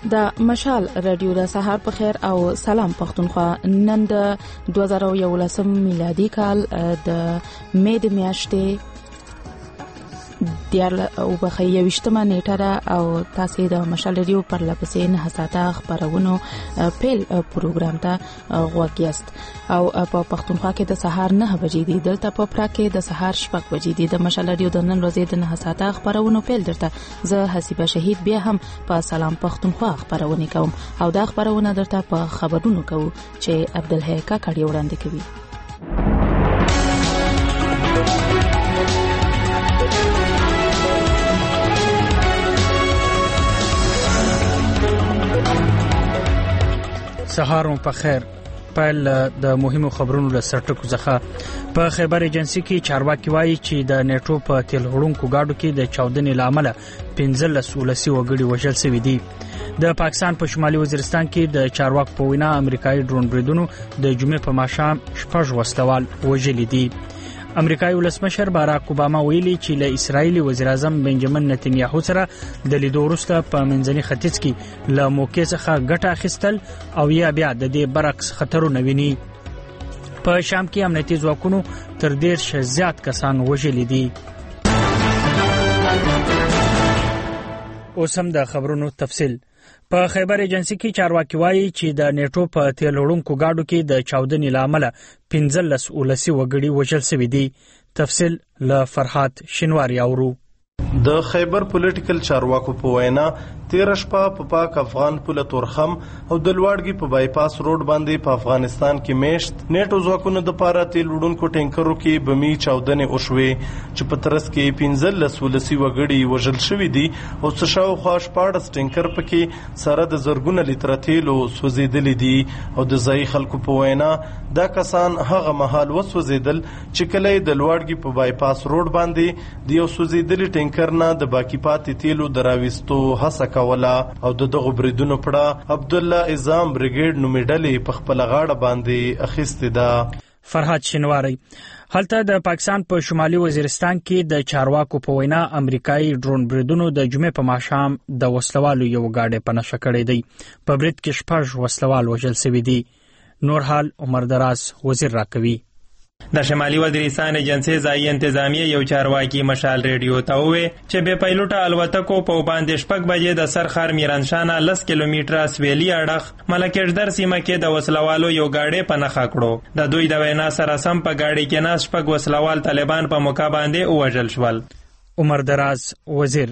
د مشال رادیو د سهار په خیر او سلام پښتونخوا. نن د 2011 میلادي کال د مې د میاشتې او بخیر 20مه نیټه ده او تاسو د مشال رادیو پر لپسې نه ساته خبرونو پیل پروګرام ته غوږ یاست او په پښتونخوا کې د سهار 9 بجې دي، دلته په پرا کې د سهار 6 بجې دي. د مشال رادیو د نن ورځې د نه ساته خبرونو پیل درته زه حسیبه شهید بیا هم په سلام پښتونخوا خبرونه کوم او دا خبرونه درته په خبرونو کوم چې عبدالحی کاکړی وړاندې کوي. سهارو په خیر. پیل د مهمو خبرونو له سرټکو څخه په خیبر ایجنسی کې چارواکي وایي چې د نیټو په تیل وړونکو گاډو کې د چاودنې لامل 15 ولسی وګړي وژل شوي دي. د پاکستان په شمالي وزیرستان کې د چارواکو په وینا امریکایي ډرون بریدونو د جمعې په ماښام 6 وسلوال وژلي دي. امریکایي ولسمشر باراک اوباما ویلي چې له اسرایلی وزیر اعظم بنجامین نتنیاهو سره د لیدو وروسته په منځني ختیځ کې له موقع څخه ګټه اخیستل او یا بیا د دې برعکس خطرونه ویني. په شام کې امنیتي ځواکونو تر 10 زیات کسان وژلي دي. اوس هم د خبرونو تفصیل. په خیبر ایجنسی کې چارواکي وایي چې د نیټو په تیل وړونکو گاډو کې د چاودنې لامل 15 ولسی وګړي وژل شوي دي. تفصیل له فرحات شینواری اورو. د خیبر پولیټیکل چارواکو په وینا 13 شپه په پاک افغان پوله تورخم او د لوړګي په بایپاس روډ باندې په افغانستان کې میشت نیټو ځواکونو د پاره تیل وړونکو ټینکرو کې بمي چاودنې وشوي چې په ترڅ کې 15 ولسی وګړي وژل شوي دي او څه شاوخوا 14 ټینکر پکې سره د زرګونه لیتره تیل سوځیدلي دي او د ځای خلکو په وینا دا کسان هغه مهال وسوځیدل چې کله د لوړګي په بایپاس روډ باندې د یو سوځیدلي ټینکر نه د باقی پاتې تیلو دراويستو هڅه کوله او دغه بریدونو پړه عبد الله اعظم بریګیډ نومیډلې په خپل غاړه باندې اخیستې ده. فرحات شینواری. هلته د پاکستان په شمالي وزیرستان کې د چارواکو په وینا امریکایي ډرون بریدونو د جمعې په ماښام د وسلوالو یو گاډي په نشه کړی دی. په برید کې 6 وسلوال وژل شوي دي. نور حال عمر دراز وزیر راکوي. د شمالي وزیرستان ایجنسی ځای انتظامیه یو چارواکي مشال ریډیو ته وویل چې بې پایلوټه الوتکو په باندې 6 بجې د سرخر میرانشانه 10 کیلومتره سویلي اړخ ملکیشدر سیمه کې د وسلوالو یو گاډي په نښه کړو. د دوی د وینا سره سم په گاډي کې ناس 6 وسلوال طالبان په موقع باندې وژل شول. عمر دراز وزیر.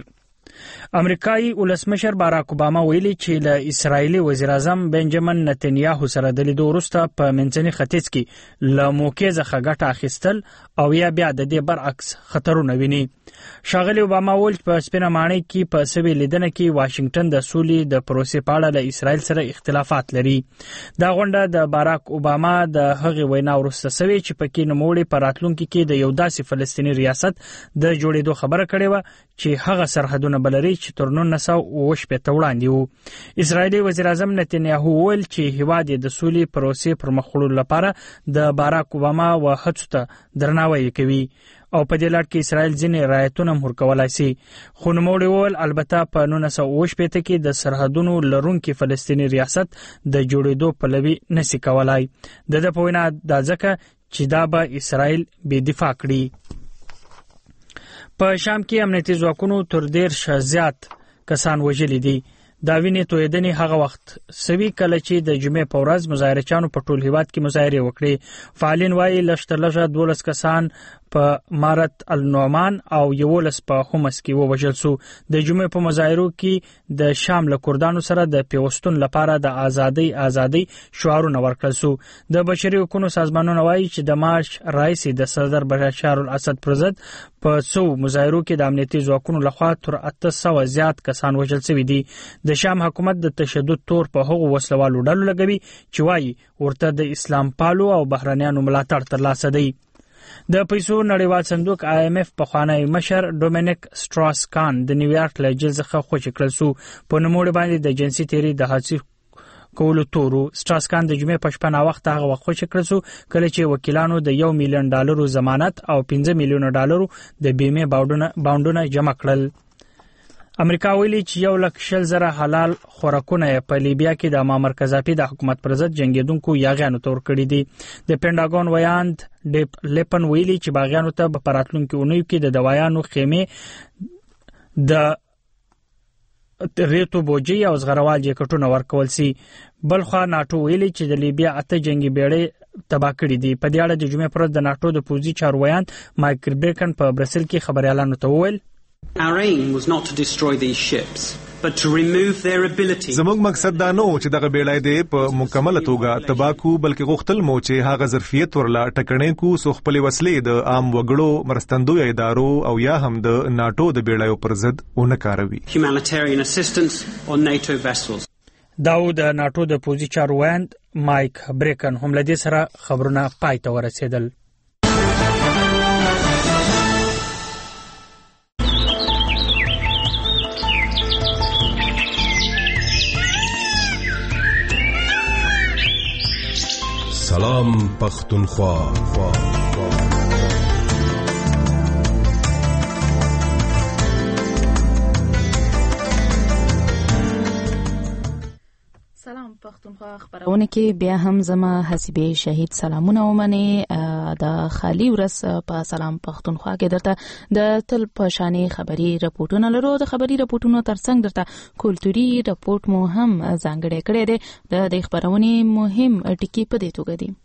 امریکایي ولسمشر باراک اوباما ویلي چې له اسرایلی وزیر اعظم بنجامین نتنیاهو سره د لیدو وروسته په منځني ختیځ کې له موقع څخه ګټه اخیستل او یا بیا د دې برعکس خطرونه ویني. ښاغلي اوباما ویل په سپینه ماڼۍ کې په سوي لیدنه کې واشنگټن د سولې د پروسې په اړه له اسرایل سره اختلافات لري. دا غونډه د باراک اوباما د هغې وینا وروسته سوي چې پکې نوموړي په راتلونکي کې د یو داسې فلسطیني ریاست د جوړېدو خبره کړې وه چې هغه سرحدونه بلري چې تر 1948 وړاندې وو. اسرایلی وزیر اعظم نتنیاهو ویل چې هیواد د سولې پروسې پر مخ وړلو لپاره د باراک اوباما و هڅو ته درناوی کوي او په دې لړ کې اسرائیل ځینې رعایتونه هم ورکولای شي. خو نوموړي وویل البته په 1948 کې د سرحدونو لرونکي فلسطیني ریاست د جوړېدو پلوي نشي کولای. د ده په وینا دا ځکه چې دا به اسرائیل بې دفاع کړي. په شام کې امنیتي ځواکونو تر 10 زیات کسان وژلي دي. دا وینې تویدنې هغه وخت سوي کله چې د جمعې په ورځ مظاهرچیانو په ټول هیواد کې مظاهرې وکړې. فعالین وایي لږ 12 کسان په مارت النعمان او 11 په حمص کې ووژل شو. د جمعې په مظاهرو کې د شام له کردانو سره د پیوستون لپاره د ازادي شعارونه ورکړل شو. د بشري حقوقو سازمانونو وایي چې د مارچ راهیسې د صدر بشار الاسد پر ضد په څو مظاهرو کې د امنیتي ځواکونو لخوا تر 800 زیات کسان وژل شوي دي. د شام حکومت د تشدد تور په هغو وسلوالو ډلو لګوي چې وایي ورته د اسلام پالو او بهرنیانو ملاتړ ترلاسه دی. د پیسو نړیوال صندوق IMF پخوانی مشر ډومینیک سټراس کان د نیویارک له جیل څخه خوشي کړل شو. په نوموړي باندې د جنسي تیری د حادثې کولو تورو. سټراس کان د جمعې په شپه ناوخته هغه وخت خوشي کړل شو کله چې وکیلانو د $1 میلیون ضمانت او $5 میلیون د بیمې باونډونه جمع کړل. امریکا ویلي چې 1,00,000 حلال خوراکونه په لیبیا کې د معمر قذافي د حکومت پر ضد جنگیدونکو یاغیانو تور کړی دي. د پینټاګون ویاند ډیپ لیپن ویلي چې باغیانو ته په راتلونکي اونیو کې د دوايانو خیمې د ریتو بوجي او زغروال جیکټونه ورکول سي. بلخوا ناتو ویلي چې د لیبیا 8 جنگي بیړۍ تباه کړې دي. په دې اړه د جمعې پر ورځ د ناتو د پوځي چاروايان مایکل بریکن په برسل کې خبريالانو ته وویل Our aim was not to destroy these ships, but to remove their ability. زموږ مقصد دا نه و چې دغه بیړۍ دې په مکمله توګه تباه کو، بلکې غوښتل مو چې هغه ظرفیت ورله ټکنۍ کو سو خپل وسلې د عام وګړو مرستندوی ادارو او یا هم د ناتو د بیړیو پر ضد ونه کاروي. Humanitarian assistance on NATO vessels. داود د ناتو د پوځي چاروايان مایک بریکن هم لدې سره خبرونه پای ته ورسېدل. سلام پختونخوا. سلام پختونخوا خبرونه کې بیا هم زما حسیبه شهید سلامونه ومني. د خالی ورس په سلام پختونخوا کې درته د تل پښانه خبري رپورټونه لرو. د خبري رپورټونو ترڅنګ درته کلتوري رپورټ مو هم ځانګړی کړی دی. د خبرونه مهم ټکی په دې توګه دي.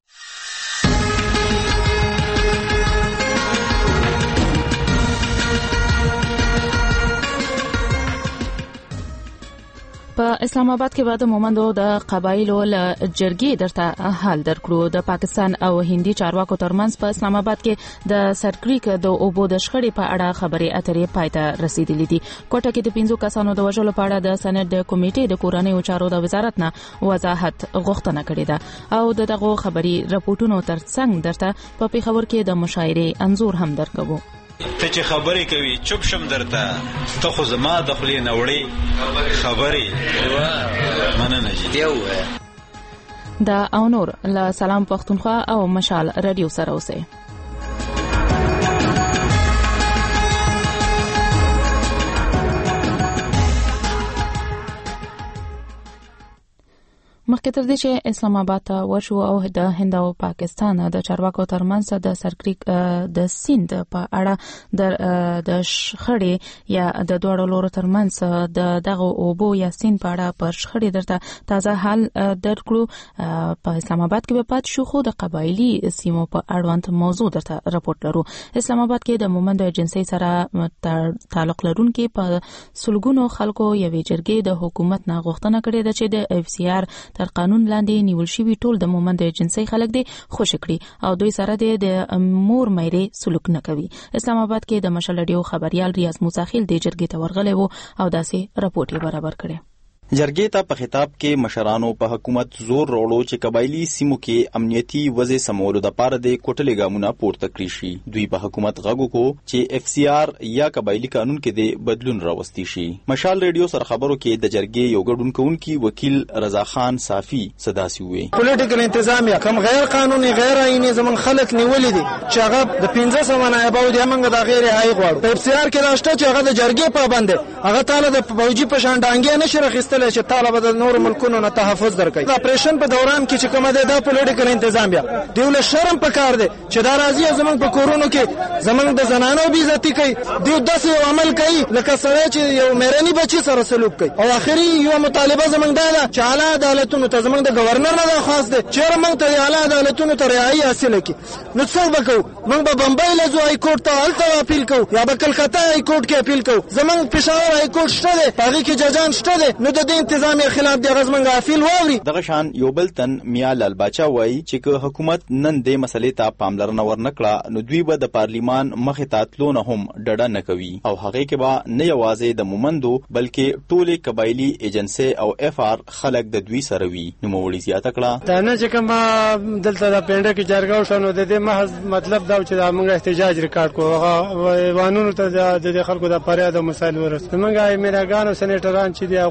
په اسلام آباد کې بعد مومندو د قبایلو جرګې درته حل درکړو. د پاکستان او هندي چارواکو ترمنځ په اسلام آباد کې د سرکریک د اوبو د شخړې په اړه خبرې اترې پای ته رسیدلې دي. کوټه کې د 5 کسانو د وژلو په اړه د سند کمیټې د کورنۍ چارو د وزارت نه وضاحت غوښتنه کړې ده او دغه خبري رپورټونو ترڅنګ درته په پیښور کې د مشاعرې انزور هم درکوو. ته چې خبرې کوي چوپ شم درته، ته خو زما د خولې نه وړې خبرې مننه جدي دا او نور له سلام پختونخوا او مشال رادیو سره اوسئ. مخکې تر دې چې اسلام آباد ته ورشو او د هند او پاکستان د چارواکو ترمنځ د سرکریک د سیند په اړه د شخړې یا د دوړو لورو ترمنځ د دغه اوبو یا سیند په اړه پر شخړې درته تازه حل درکړو. په اسلام آباد کې په پات شو خو د قبایلی سیمو په اړوند موضوع درته راپورټ لرو. اسلام آباد کې د مومند جنسي سره تعلق لرونکي په سلګونو خلکو یوې جرګې د حکومت نه غوښتنه کړې ده چې د FCR تر قانون لاندې نیول شوی ټول د مومند جنسي خلک دي خوش کړي او دوی سره د مور مېرې سلوک نه کوي. اسلام آباد کې د مشال رادیو خبريال ریاض موساخیل د جرګې ته ورغلی وو او داسې راپورټ برابر کړي. جرګې ته په خطاب کې مشرانو په حکومت زور وروړو چې قبایلی سیمو کې امنیتي وضع سمولو د پاره د کوټلې ګامونه پورته کړی شي. دوی په حکومت غږو کو چې FCR یا قبایلی قانون کې د بدلون راوستي شي. مشال رادیو سره خبرو کې د جرګې یو ګډونکونکو وکیل رضا خان صافي صداسي وي. پولیټیکل انتظامیه کوم غیر قانوني غیر آئینی زمون خلک نیولې دي چې هغه د 1500 نایب او د موږ د غیر هاي غواړو. په FCR کې راشته چې هغه د جرګې پابند هغه تعالی د فوجي په شان ډانګې نشي راخستل چې طالب د نور ملکونو نه تحفظ درکړي. د اپریشن په دوران کې چې کومه د پولیټیکل انتظامیه دیول شرم پکار دي چې دا راځي زمون په کورونو کې زمون د زنانو بي عزت کوي. دیو داسې عمل کوي لکه سره چې یو مېرني بچي سره سلوک کوي. او اخري یو مطالبه زمون دا ده چې اعلی عدالتونو ته زمون د گورنر نه درخواست ده چې موږ ته اعلی عدالتونو ته رعایت حاصل کړي. نو څه وکړو؟ موږ به بمبئی له ځای کورټ ته الته اپیل کوو یا به کلکته ای کورټ کې اپیل کوو. زمون پېښور ای کورټ شته ده هغه کې ججان شته ده. نو د انتظامیه خلاف د غزمنګ افیل ووري. دغه شان یو بل تن میا لال باچا وایي چې که حکومت نن د مسلې ته پاملرنه ورنکړه نو دوی به د پارلیمان مخې ته تلو نه هم ډډه نه کوي او هغه کې به نه یوازې د مومندو بلکې ټولې قبایلی ایجنسی او FR خلک د دوی سره وي. نو مولوی زیاته کړه دا نه چې کوم دلته د پنده کې جرګه وشنو د دې محض مطلب دا چې موږ احتجاج ریکارډ کوو هغه وانونو ته د خلکو د فریاد او مسایل ورس. موږ میراګانو سېنیټران چې دی هغه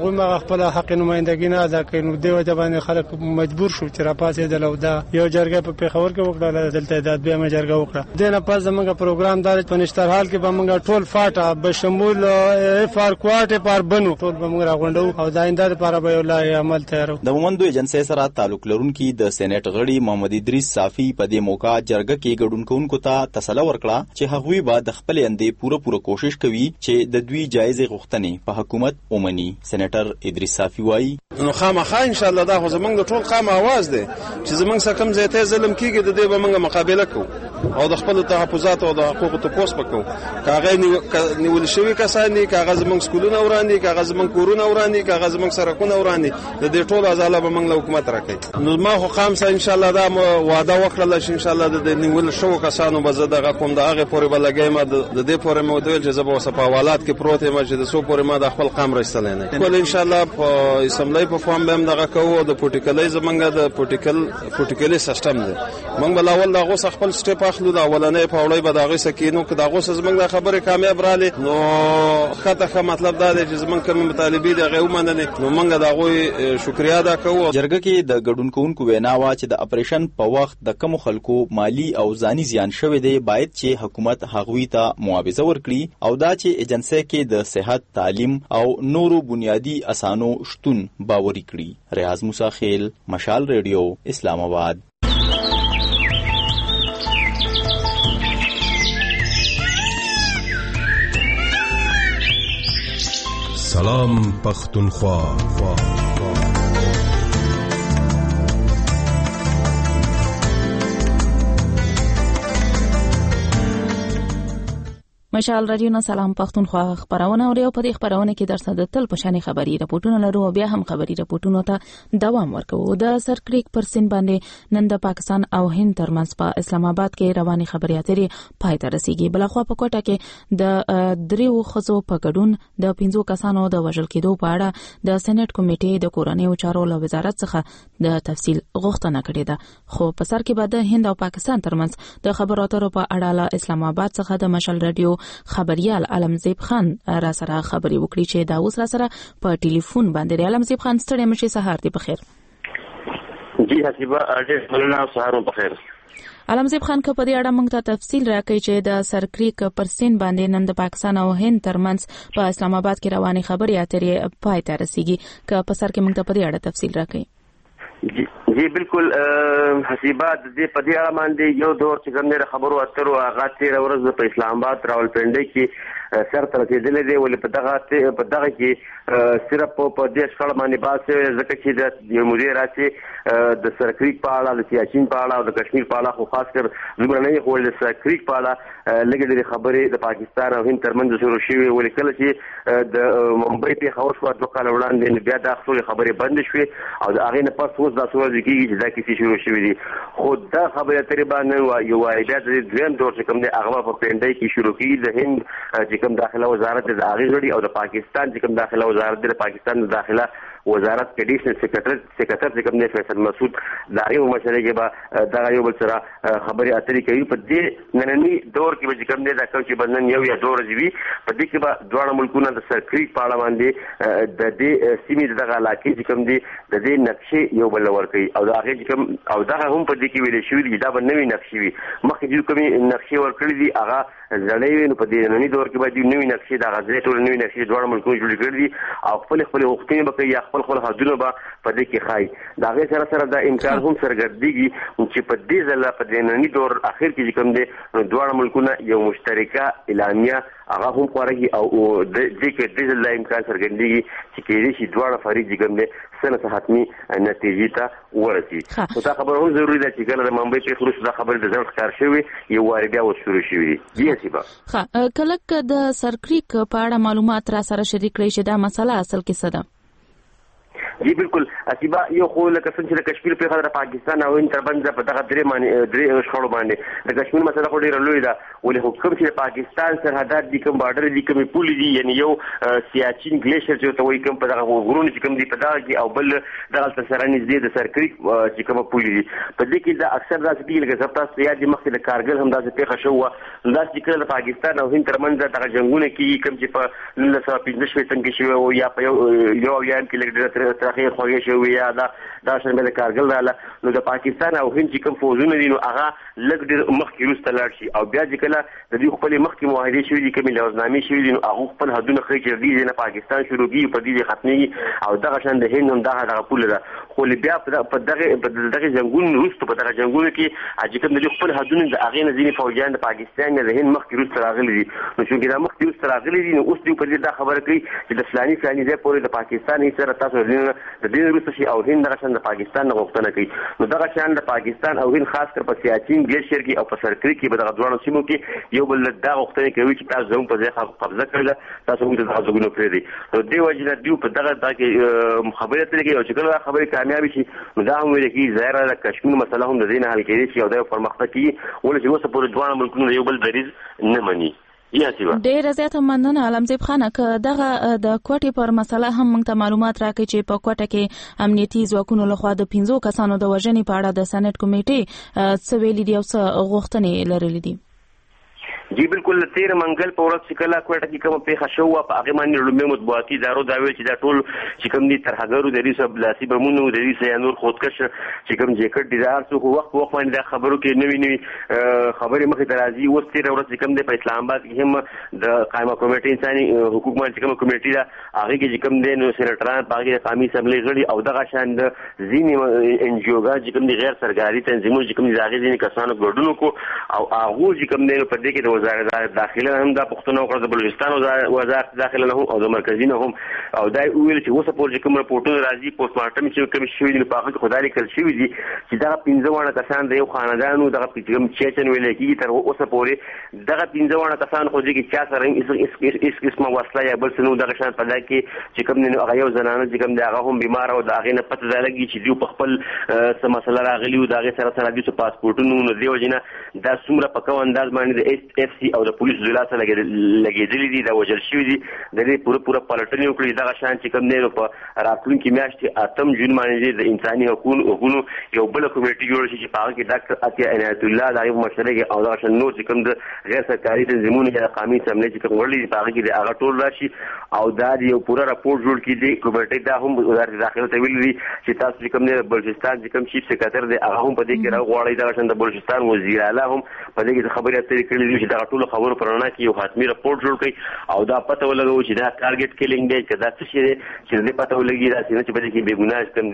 خپل حق نمائندګي نه ادا کوي. نو د وجه باندې خلک مجبور شو چې راپاسې دلو دا یو جرګه په پیښور کې وکړه، دلته د بیا ما جرګه وکړه. دنه پس زموږ پروګرام دار په نشترحال کې به موږ ټول فاټه به شمول فار کوارټ پر بنو ټول به موږ راغونډو او دا آینده لپاره به ولای عمل تیارو. د مومندو ایجنسی سره تعلق لرونکي د سېنات غړي محمد ادریس صافي په دې موقع جرګه کې ګډونکو ته تسلی ورکړه چې هغوی به د خپل اندې پوره کوشش کوي چې د دوی جایزې غوښتنې په حکومت ومني. سېناتر ادریس صافي وایي نو خامخا ان شاء الله دا خو زمونږ د ټول قام आवाज دی چې زمونږ سره کوم ځای ته ظلم کیږي د دې به موږ مقابله کوو او د خپل تحفظات او د حقوقو تپوس وکړو. کاغه نیول شوی کسانی کاغه زمونږ سکولونه وراني، کاغه زمونږ کورونه وراني، کاغه زمونږ سرکونه وراني، د دې ټول ازاله به موږ له حکومت راکړي. نو ما خو خام سره ان شاء الله دا وعده وکړل چې ان شاء الله د نیول شو کسانو به زه دغه کوم د هغه پورې بلګایم د دې پورې مو دویل چې زه به وسه په حوالات کې پروت یم چې د سو پورې ما د خپل قام رسول نه کول. ان شاء الله په اسمبلی په فارم به دغه کوو د پولیټیکلي زمونږ د پولیټیکلي سیستم دی. موږ بلاول دغه خپل سټیپ اخلو د اولنې په وړي به دغه سکینو که دغه زمونږ د خبره کامیاب رالی نو خاطر مطلب دا دی چې زمونږ کوم مطالبه دی غو مننه نو موږ دغه شکریا ادا کوو. جرګه کې د ګډونکو وینا وا چې د اپریشن په وخت د کم خلکو مالی او ځاني زیان شوه دی باید چې حکومت هغوی ته معاوضه ورکړي او دا چې ایجنسی کې د صحت، تعلیم او نورو بنیادی اسانو شتون باوري کړي. ریاض موسی خیل، مشال ریډیو، اسلام آباد. سلام پختونخوا. مشال رادیو نه سلام پختونخوا خبرونه او په دې خبرونه کې درسه د تل پښانه خبري راپورټونه لرو او بیا هم خبري راپورټونو ته دوام ورکوو. د سرکریک پر سین باندې نن د پاکستان او هند ترمنځ په اسلام آباد کې رواني خبري اترې پای ته رسیدي. بلخوا په کوټه کې د دریو خزو په ګډون د 15 کسانو د وژل کېدو په اړه د سېنات کمیټې د کورنیو چارو له وزارت څخه د تفصیل غوښتنه کړې ده. خو په سر کې بعد هند او پاکستان ترمنځ د خبرو اترو په اړه له اسلام آباد څخه د مشال رادیو خبريال علمزیب خان را سره خبري وکړي چې دا اوس را سره په ټلیفون باندې. علمزیب خان ستړي مشي سهار دی بخیر. جی حسیبه ډېر مننه، سهار بخیر. علمزیب خان په دې اړه موږ ته تفصیل راکړي چې د سرکریک پر سین باندې نن د پاکستان او هند ترمنځ په اسلام آباد کې رواني خبري اترې پای ته رسیدي. که په سر کې موږ ته په دې اړه تفصیل راکړي. جی بالکل حسیبه د دې په دې اړه باندې یو دور چې ګڼه خبرو اترو هغه تیر ورځ په اسلام آباد راولپنډي کې سر تر رسیدلې دی ولې په دغه کې صرف په دې شکل باندې باسه ځکه چې د یو مدیر راځي د سرکریک په اړه د سیاسيين په اړه او د کشمیر په اړه خو خاص کر زموږ نه یو د سرکریک په اړه لګېدلې خبرې د پاکستان او هند ترمنځ شروع شوې ولې کله چې د ممبئی په خبر شو د کال وړاندې بیا د خپل خبرې بند شوې او د هغه نه پس اوس د سورج کېږي چې دا کیسې شروع شوې دي. خو دا خبره تقریبا یو بیا د دویم دور چې کوم دی هغه په پنډای کې شروع کیږي. د هند چې کوم داخله وزارت د هغه غړي او د پاکستان چې کوم داخله وزارت د پاکستان د داخله وزارت کې ډیشنل سیکریټر چې کوم دی فیصل مسعود دا یو مشره کې به دا یو بل سره خبرې اترې کوي. په دې نننی دور کې به کوم دی دا چې بنن یو یا دور ځوي په دې کې به دواړه ملکونه د سرکریک په اړه باندې د دې سیمې دغه علاقې چې کوم دی د دې نقشې یو بل ورکوي او دا هغه کوم او دا هم په دې کې ویل شوی دی دا به نوې نقشې وي. مخکې چې کومې نقشې ورکړې دي هغه زړې نو په دې نننی دور کې به نوې نقشې د غزې ټول نوې نقشې دواړه ملکونه جوړ کړې دي او خپل وختونه به کوي خپل حدونه به په دې کې خای. دا غي سره دا امکان هم سرګرديږي چې په دې ځل په دې نننی دور اخر کې کوم دي دواړه ملکونه یو مشترکه اعلامیه هغه هم خوري او د دې کې د ځل امکان سرګرديږي چې کې شي دواړه فریق کوم دي سنه حتمی نتیجې ته ورسي. خو دا خبره هم ضروري ده چې کله د ممبئی په خروج دا خبره د ځل ښکار شوی یو واری بیا وشورو شوی دی. ها کله د سرکریک په اړه معلومات را سره شریک کړئ چې دا مسله اصل کې څه ده؟ جی بالکل اسیبا یو خو لکه څنګه چې کشمیر په خاطر پاکستان او هند ترمنځ په دغه درې شخړو باندې د کشمیر مسله خو ډیره لوی ده ولې حکم چې پاکستان سرحدات دي کوم بارډر دي کوم پولي دي یعنی یو سیاچین ګلیشر چې ته وایي کوم په دغه غرونو چې کوم دي په دغه کې او بل دغه سره نږدې د سرکریک چې کوم پولي دي په دې کې د اکثر داسې دي لکه زپتا سیا دي مخکې د کارګل هم داسې پیښه شو نو داسې کله د پاکستان او هند ترمنځ دغه جنگونه کې کوم چې په 1915 څنګه شوی او یا په یو یان کې لګ ترخه خوږه شوی یا دا شنه د کارګل رااله نو د پاکستان او هند چې کوم فوجونه دي نو هغه لګ ډیر مخکې روسته لاړ شي او بیا چې کله د دې خپل مخکې معاهده شوی دي کوم لوزنامې شوی دي نو هغه خپل حدونه خې چې دي نه پاکستان شروع کی په دې ختمي او دغه شان د هند هم دغه پول ده خو بیا په دغه جنگونو روسته په دغه جنگونو کې چې کوم د خپل حدونه د اغې نه ځینې فوجان د پاکستان نه د هند مخکې روسته راغلي دي نو چې دا مخکې روسته راغلي دي نو اوس دې په دې دا خبره کوي چې د فلاني ځای پورې د پاکستان سره تاسو د دې روسته شي او هند دغه شان د پاکستان نه غوښتنه کوي نو دغه شان د پاکستان او هند خاص کر په سیاچین ګلیشر کې او په سرکریک کې به دغه دوه سیمو کې یو بل دا غوښتنه کوي چې تاسو زموږ په ځای قبضه کړل تاسو موږ ته ځګونو پرې دي نو دې وجه دیو په دغه کې خبره ترې کې او چې کله خبره کامیاب شي نو دا هم ویل کې ظاهره د کشمیر مسله هم د دې نه حل کېږي چې او د پرمختګ کې ولې چې اوس په دوه ملکونو یو بل دریز نه مني ډېر زیات مننه علمزیب خان که دغه د کوټې پر مسله هم موږ ته معلومات راکړي چې په کوټه کې امنیتي ځواکونو لخوا د 15 کسانو د وژنې په اړه د سېنات کمیټې څه ویلي دي او څه غوښتنې لرلې دي جی بالکل تیر منګل په ورځ چې کله کوټه کې کوم پیښه شو په هغه باندې لومړی مطبوعاتي ادارو دا ویل چې دا ټول چې کوم دي ترهګرو د ریسه بلاسي بمونو د ریسه یا نور خودکش چې کوم جیکټ دي دا څو وخت باندې دا خبرو کې نوې خبرې مخې ته راځي اوس تیر ورځ چې کوم دي په اسلام آباد کې هم د قائمه کمیټې انساني حقوق باندې کوم کمیټې دا هغه کې چې کوم دي نو سېنټران په هغه قومي اسمبلی غړي او دغه شان د ځینې ان جی اوګه چې کوم دي غیر سرکاري تنظیمونه چې کوم دي هغه ځینې کسانو ګډون کو او هغه چې کوم دي په دې کې وزارت داخله هم دا پښتون او د بلوچستان وزارت داخله نه او د مرکزی نه هم او دا ویل چې اوسه پورې کوم راپورټونه راځي پوسټ مارټم چې کوم شوی دی په هغه کې خدای کل شوی دی چې دا 15 وانه کسان د یو خاندانو دغه پیټم چیچن ویل کېږي تر اوسه پورې دغه 15 وانه کسان خو دې کې چا سره اس قسمه وسله یا بل څه نو دغه شان په دا کې چې کوم نه هغه یو زنانه چې کوم دا هغه هم بیمار او دا هغه نه پته لګي چې دوی په خپل څه مسله راغلی او دا هغه سره د پاسپورتونو نو دی وجنه دا څومره په کوم انداز باندې د اف سی او د پولیس ځلا سره لګېدلې دي دا وجل شوی دي د دې پوره پلټنې وکړي دغه شان چې کوم نه په راتلونکي میاشتې اتم جون باندې د انساني حقوقو یو بل کمیټه جوړ شي چې په هغه کې ډاکټر عطیه عنایت الله د یو مشره او دغه شان نور چې کوم د غیر سرکاري تنظیمونو یا قومي اسمبلی چې کوم ورلي په هغه کې د هغه ټول راشي او دا یو پوره راپور جوړ کړي دي کمیټه دا هم وزارت داخله ته ویلي چې تاسو چې کوم نه بلوچستان چې کوم چیف سکرټر دی هغه هم په دې کې راغواړي دغه شان د بلوچستان وزیر اعلی هم په دې کې خبرې اترې کړې دي چې دا ټول خبرو پرونه کې یو حتمی راپور جوړ کړي او دا پته ولګو چې دا ټارګټ کیلینګ دی چې دا څه شي دی چې دې پته ولګي دا چې په دې کې بېګناه کوم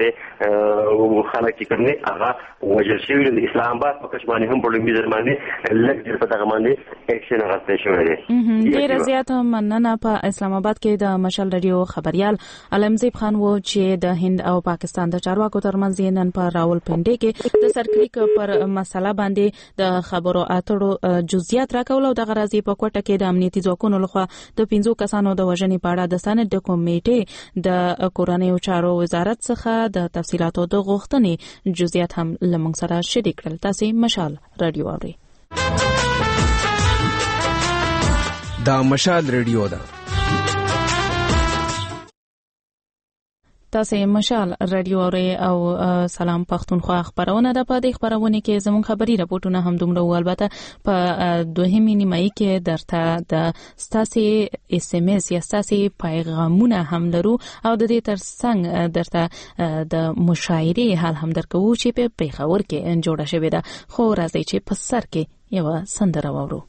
دی خلک چې کوم دی هغه وجل شوی د اسلام آباد په کشمیر هم په لومړي ځل باندې لږ په دغه باندې اکشن اخیستل شوی دی ډېر زیات مننه په اسلام آباد کې د مشال رادیو خبريال علمزیب خان وو چې د هند او پاکستان د چارواکو ترمنځ نن په راولپنډي کې د سرکریک پر مسله باندې د خبرو اترو جزئیات راکول او د غرضی په کوټه کې د امنیتي ځواکونو لخوا د 15 کسانو د وژنې په اړه د سېنات د کمیټې د کورنیو چارو وزارت څخه د تفصیلاتو د غوښتنې جزئیات هم لمنځ سره شریک کړل. تاسو مشال رادیو اورئ. دا مشال رادیو ده. تاسو مشال رادیو اورئ او سلام پښتونخوا خبرونه ده. په دې خبرونه کې زموږ خبري راپورټونه هم دومره البته په دوهمې نیمایي کې درته د ستاسي اس ام اس یا ستاسي پیغامونه هم لرو او د دې ترڅنګ درته د مشاعرې حال هم درکو چې په پیښور کې جوړه شوې ده. خو راځي چې په سر کې یو سندره واورو.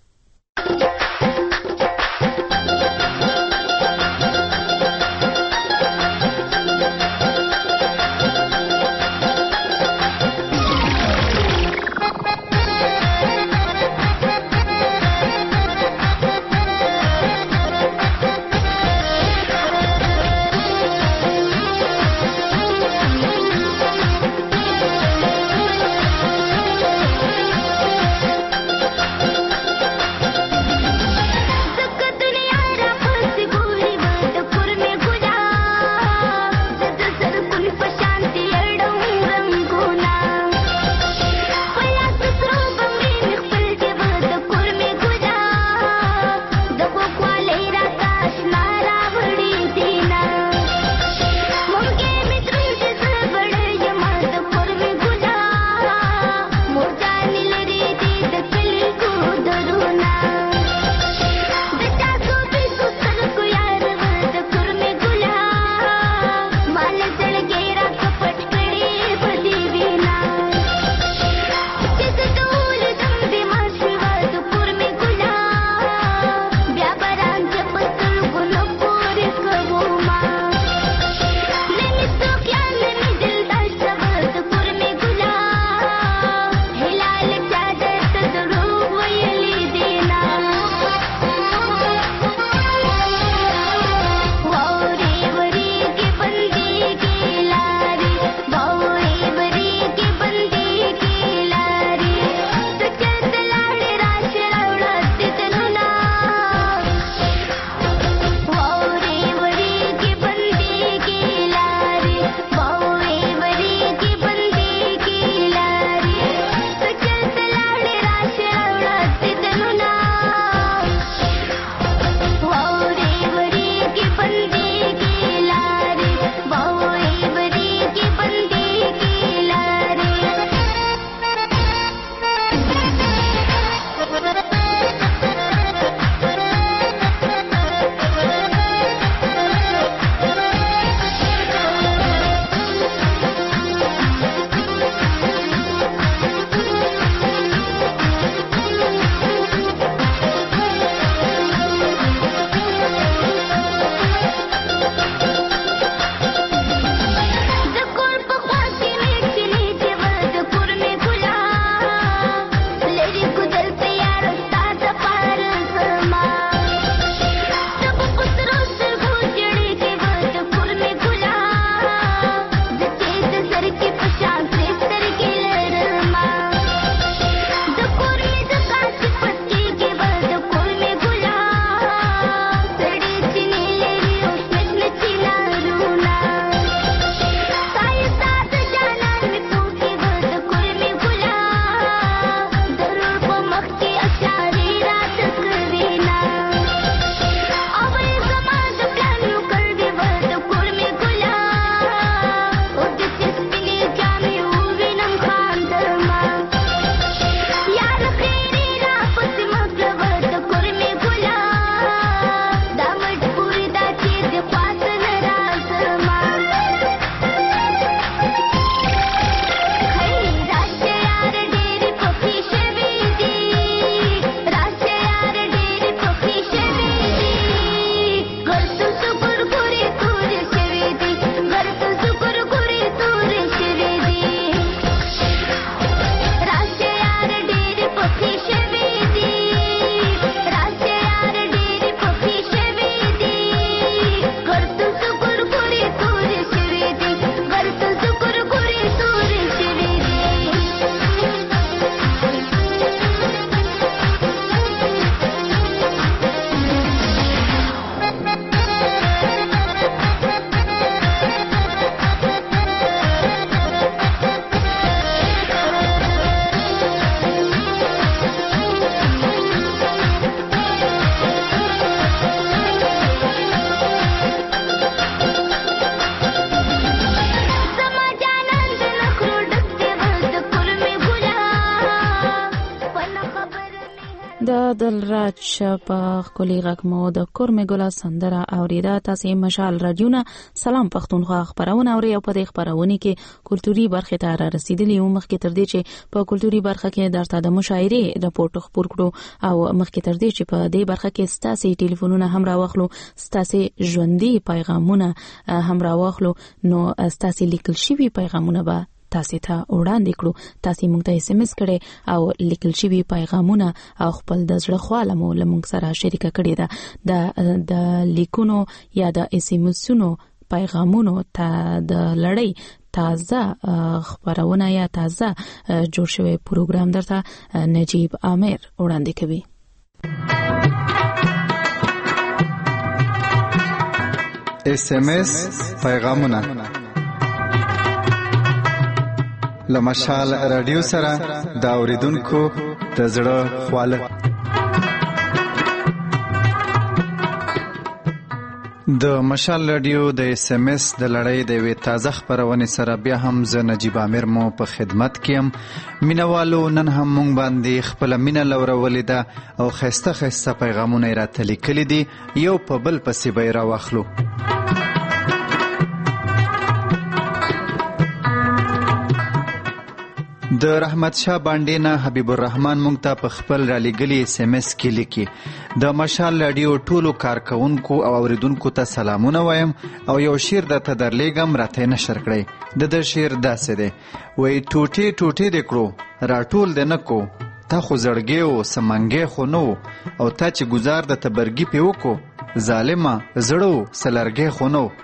د دلراج په خولي غږمو د کورمه ګلا سندره اوریدا تاسو مشال رادیونا سلام پښتونخوا خبرونه اوري او په دې خبرونه کې کلتوري برخه ته را رسیدلی او مخکې تر دې چې په کلتوري برخه کې درته د مشاعره راپورټ خبر کړو او مخکې تر دې چې په دې برخه کې ستاسو ټلیفونونه هم راوخلو ستاسو ژوندۍ پیغامونه هم راوخلو نو ستاسو لیکل شوی پیغامونه به تاسو ته وړاندې کړو تاسو موږ ته SMS کړي او لیکل شوی پیغامونه او خپل د زړه خواله مو لمونږ سره شریک کړي دا د لیکونو یا د SMS-ونو پیغامونو ته د لړۍ تازه خبرونه یا تازه جوړ شوی پروګرام درته نجیب عامر وړاندې کوي. SMS پیغامونه لمشال رادیو سره د اوریدونکو د زړه خواله. د مشال رادیو د SMS د لړۍ د وی تازه خبرونه سره بیا هم ز نجیب عامر مو په خدمت کې مینوالو نن هم مونږ باندې خپل مینه لورولې ده او خسته خسته پیغامونه راته لیکلي دي یو په بل پسې به را واخلو. د رحمت شاه باندې نه حبیب الرحمن مونږ ته په خپل را لګلی SMS کې لیکي د مشال رادیو ټولو کارکونکو او اوریدونکو ته سلامونه وایم او یو شعر درته درلیږم راته نشر کړئ. د شعر داسې دی وای ټوټې ټوټې دې کړو راټول دې نه کو تا خو زړګې او سمنګې خو نو او تا چې گزار د تبرګي په وکو ظالمه زړو سلرګې خو نو.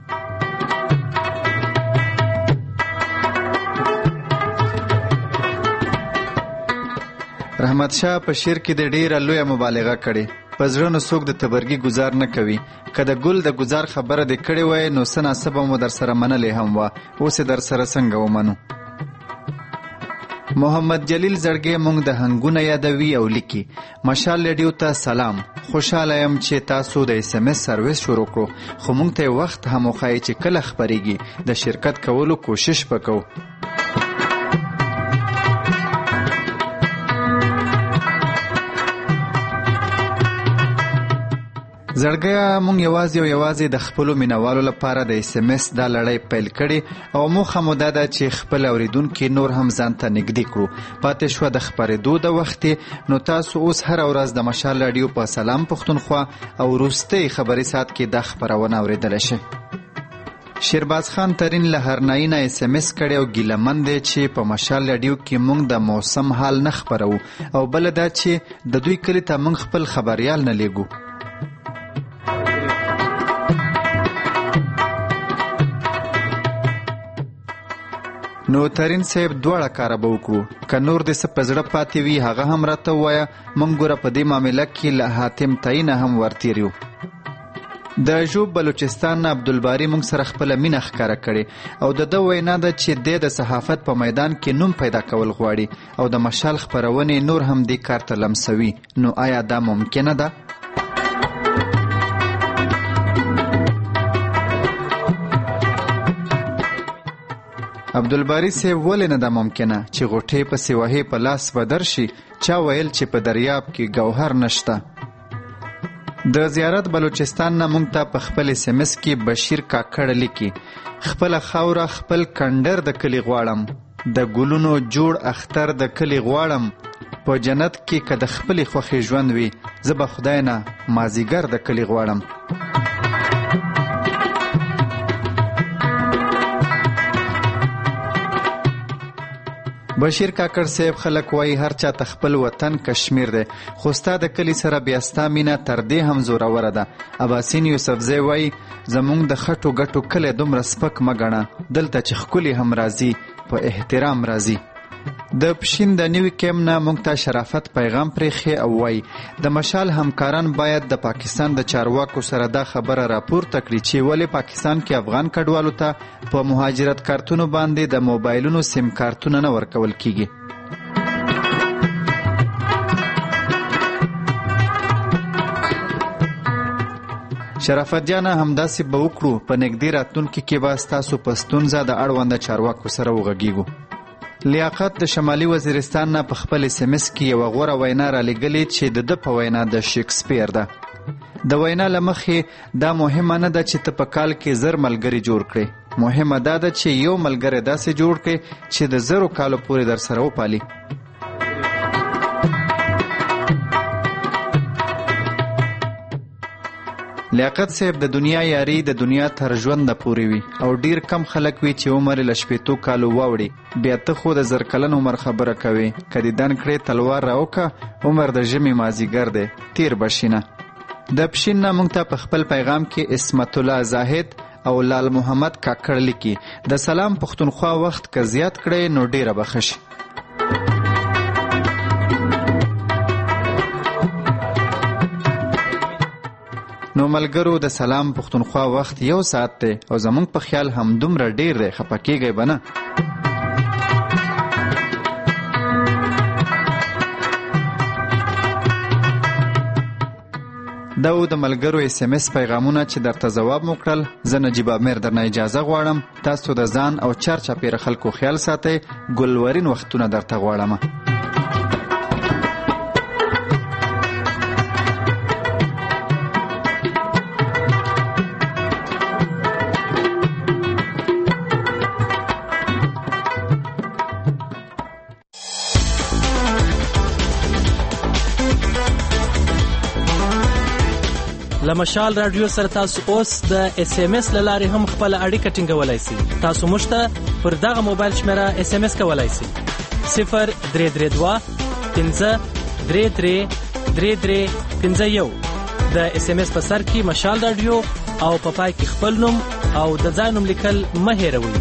رحمت شاه په شعر کې د ډیره لویه مبالغه کړې په زړه نو څوک د تبرګي گزار نه کوي که د ګل د گزار خبره دې کړې وای نو سناسبه مو در سره منلې هم وه اوس در سره څنګه ومنو. محمد جلیل زړګی مونږ د هنګونه یادوي او لیکي مشال رادیو ته سلام خوشاله یم چې تاسو د SMS سرویس شروع کړو خو مونږ ته وخت هم وخایي چې کله خبرېږي د شرکت کولو کوشش وکړو. زړګیا مونږ یوازې د خپلو مینوالو لپاره د SMS دا لړۍ پیل کړي او موخه مو دا ده چې خپل اوریدونکي نور هم ځان ته نږدې کړو. پاتې شوه د خپرېدو د وخت نو تاسو اوس هره ورځ د مشال رادیو په سلام پښتونخوا او وروستۍ خبري ساعت کې دا خبرونه اورېدلی شئ. شیرباز خان ترین له هرنایي نه SMS کړی او ګیلهمن دی چې په مشال رادیو کې مونږ د موسم حال نه خپرو او بله دا چې د دوی کلي ته مونږ خپل خبریال نه لیږو. نو ترین صاحب دواړه کار به وکړو که نور دې څه په زړه پاتې وي هغه هم راته ووایه مونږ ګوره په دې معامله کې له حاتم تایي نه هم ورتېر یو. د ژوب بلوچستان نه عبدالباري مونږ سره خپله مینه ښکاره کړې او د ده وینا ده چې دی د صحافت په میدان کې نوم پیدا کول غواړي او د مشال خپرونې نور هم دې کار ته لمسوي. نو آیا دا ممکنه ده؟ عبدالباری صاحب ولې نه ده ممکنه چې غوټې پسې وهې په لاس به درشي چا ویل چې په دریاب کې ګوهر نشته. د زیارت بلوچستان نه مونږ ته په خپل SMS کې بشیر کاکړ لیکي خپله خاوره خپل کندر د کلي غواړم د ګلونو جوړ اختر د کلي غواړم په جنت کې که د خپلې خوښې ژوند وي زه به خدای نه مازیګر د کلي غواړم. بشیر کاکړ صاحب خلک وایي هر چا ته خپل وطن کشمیر دی خو ستا د کلي سره بیا ستا مینه تر دې هم زوروره ده. اباسین یوسفزی وایي زمونږ د خټو ګټو کلی دومره سپک مه ګڼه دلته چې ښکلي هم راځي په احترام راځي. د پښین د نیوي کیم نه مونږ ته شرافت پیغام پرېښی او وایي د مشال همکاران باید د پاکستان د چارواکو سره دا خبره راپورته کړي چې ولې پاکستان کې افغان کډوالو ته په مهاجرت کارتونو باندې د موبایلونو سیم کارتونه نه ورکول کیږي. شرافت جانه همداسې به وکړو په نږدې راتلونکي کې به ستاسو په ستونزه د اړونده چارواکو سره وغږیږو. لیاقت د شمالي وزیرستان نه په خپل SMS کې یو غوره وینا را لګلې چې د په وینا د شکسپیر ده. د وینا لمخې دا مهمه نه ده چې ته په کال کې 1000 ملګري جوړ کړې، مهمه دا ده چې یو ملګری داسې جوړ کړې چې د 1000 کالو پورې در سره وپالي. لیاقت صاحب د دنیا یاري د دنیا تر ژوند پورې وي او ډیر کم خلک وي چې عمر له 80 کالو واوړي. بیا ته خو د 1000 کلن عمر خبره کوي، کدی دن کړې تلوار راوکه عمر د ژمي مازیګر دی تیر بشینه. د پښین نه مونږ ته په خپل پیغام کې اسمت الله زاهد او لال محمد کاکړ لیکي د سلام پښتونخوا وخت که زیات کړي نو ډیره بخښي. نو ملګرو د سلام پښتونخوا وخت 1 ساعت دی او زمونږ په خیال هم دومره ډیر دی، خپه کیږئ به نه. دا و د ملګرو SMS پیغامونه چې درته ځواب مو کړل. زه نجیب امیر درنه اجازه غواړم. تاسو د ځان او چارچاپېره خلکو خیال ساتئ. ګلورین وختونه درته غواړم. لمشال رادیو سره تاسو اوس د SMS لارې هم خپل اړیکه ټینګولای شئ. تاسو موږ ته پر دغه موبایل شمیره SMS کولای شئ 0332 5333351 د SMS په سر کې مشال رادیو او په پای کې خپل نوم او د ځای نوم لیکل مه هېروئ.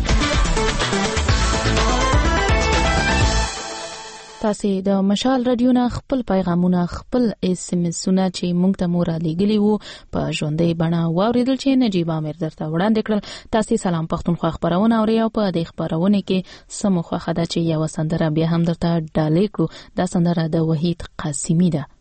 تاسو د مشال رادیو نه خپل پیغامونه خپل SMS-ونه چې مونږ ته مو را لېږلي وو په ژوندۍ بڼه واورېدل چې نجیب امیر درته وړاندې کړل. تاسو سلام پښتونخوا خبرونه اورئ او په دې خبرونه کې سمو خوښه ده چې یو سندره بیا هم درته ډالۍ کړو. دا سندره د وحید قاسمی ده.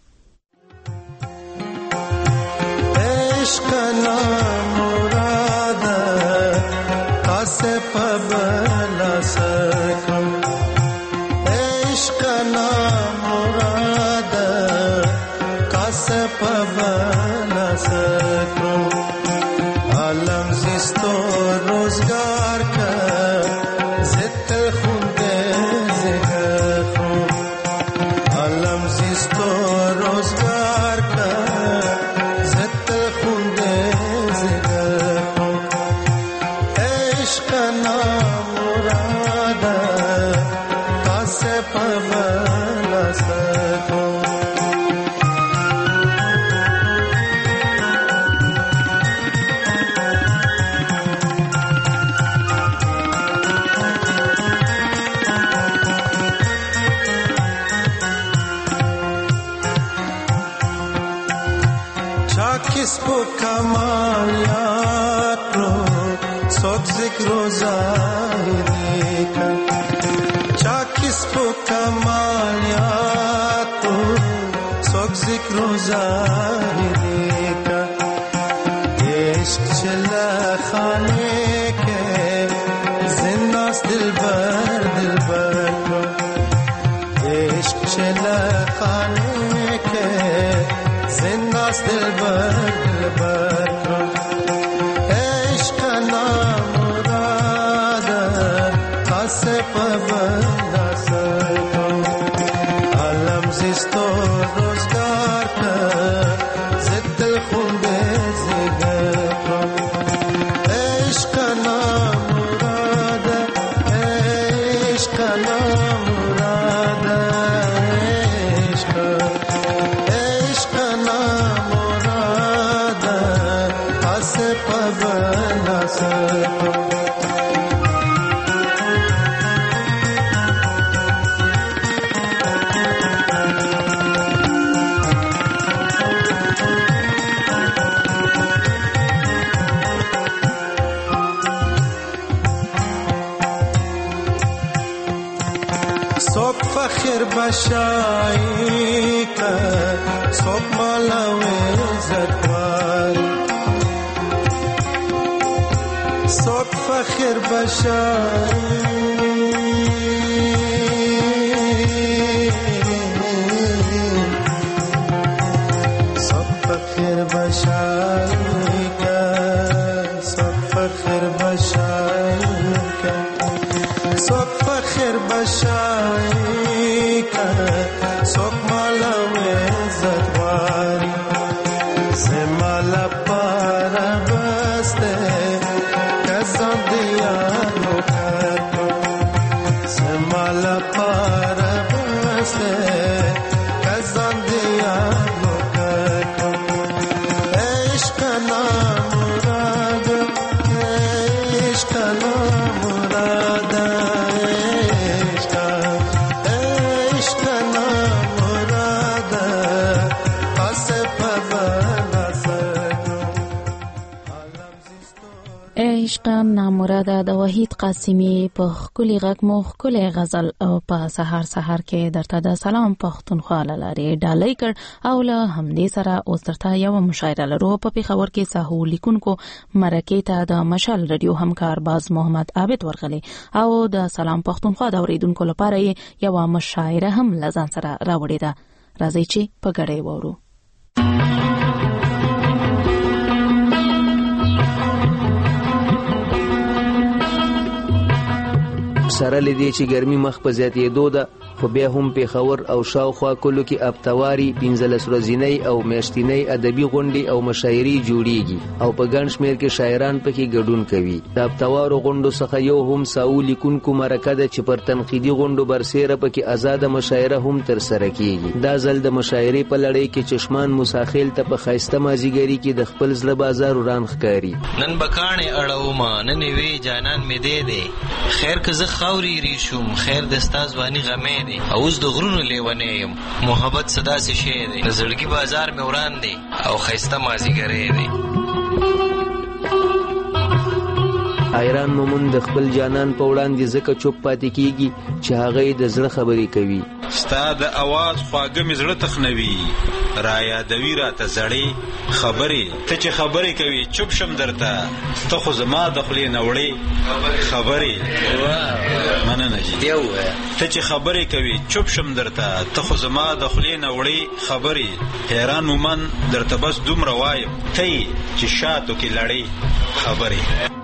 عشق نام مراد کاسه پبلا سکم عالم زیستو روزگار کا زت خونده زگر خون عالم زیستو روزگار کا زت خونده زگر خون عشق نام مراد کاسه پبلا سکون किसको कमालियात रो सोच जिक्र ज़ाहिरी का चा किसको कमालियात रो सोच जिक्र ज़ाहिरी का इश्क चला खाने के जिन्नास दिलबर को इश्क चला खाने के जिन्नास दिलबर को इश्क नाम मुराद खासे पबंदा सको आलम जिस्तो रोजगार का जिद खुंदे जिगर को इश्क नाम मुराद इश्क नाम मुराद इश्क नाम मुराद खासे पबंदा सको فخر بشایی که صبح مالوی زدوار صبح فخر بشایی فخر بشائی کا سب فخر بشائی کا سب فخر بشائی کا سب مالا عزت واری سے مالا پارا بستے کسان دیا لوکا سے مالا پارا بستے کسان دیا عشقم نامراده د وحید قاسمی په خولي غږ مو خولي غزل او په سحر سحر کې درته د سلام پښتونخوا لاري ډالۍ کړ او له همدې سره اوس درته یو مشاعره لرو په پیښور کې ساحو لیکونکو مرکه ته د مشال رادیو همکار باز محمد عابد ورغلي او د سلام پښتونخوا د اوریدونکو لپاره یو مشاعره هم لزان سره راوړې ده راځي چې په ګډه وورو سره لدی چې ګرمي مخ په زیاتېدو ده خو بیا هم پیښور او شاوخوا کلو کې ابتواري 15 ورځنۍ او میاشتنۍ ادبي غونډې او مشاعرې جوړیږي او په ګڼ شمېر کې شاعران پکې ګډون کوي د ابتوارو غونډو څخه یو هم ساو لیکونکو مرکه ده چې پر تنقیدي غونډو برسېره پکې آزاده مشاعره هم ترسره کیږي دا ځل د مشاعرې په لړۍ کې چشمان مساخیل ته په ښایسته مازیګري کې د خپل زړه بازار وران ښکاري نن بکاڼې اړومه نن وی جانان مې دی خیر که زه خاورې ریشوم خیر د ستا ځواني غمې دی اوس د غرونو لیونی یم محبت صدا سي شی دی د زړګي بازار مې وران دی او ښایسته مازیګری دی ایران مومن د خپل جانان په وړاندې ځکه چوپ پاتې کیږي چې هغه د زړه خبرې کوي ستا د اواز خواږه مې زړه تخنوي را یادوي راته زړې خبرې ته چې خبرې کوي چوپ شم درته ته خو زما د خولې نه وړې خبرې مننه جي ته چې خبرې کوي چوپ شم درته ته خو زما د خولې نه وړې خبرې حیران مومن درته بس دومره وایم ته چې شاتو کې لړې خبرې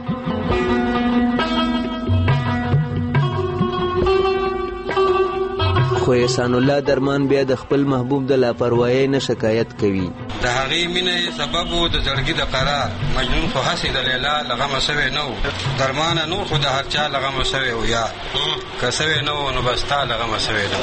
خو احسان الله درمان بیا د خپل محبوب د لاپروايۍ نه شکایت کوي د هغې مینې سبب و د زړګي د قرار مجنون خو هسې د لیلا لغمه سوی نه و درمانه نور خو د هر چا لغمه سوی و یار که سوی نه و نو بس تا لغمه سوی نه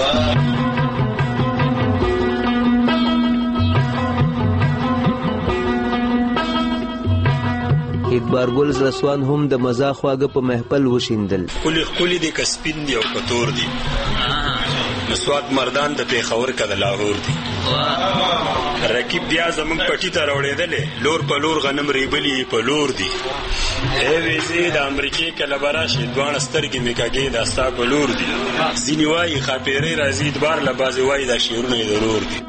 اکبرګل زرسوان هم د مزا خواږه په محفل وشیندل خولي دي که سپین دي او کتور دي مسواک مردان د پیښور که د لاهور دي رکیب بیا زمونږ پټي ته راوړېدلې لور په لور غنم ریبلي په لور دي ای ویزې د امریکې کله به راشي دواړه سترګې مې کږې دا ستا په لور دي ځینې وایي ښاپېرۍ راځي ادبار له بعضې وایي دا شعرونه یې ضرور دي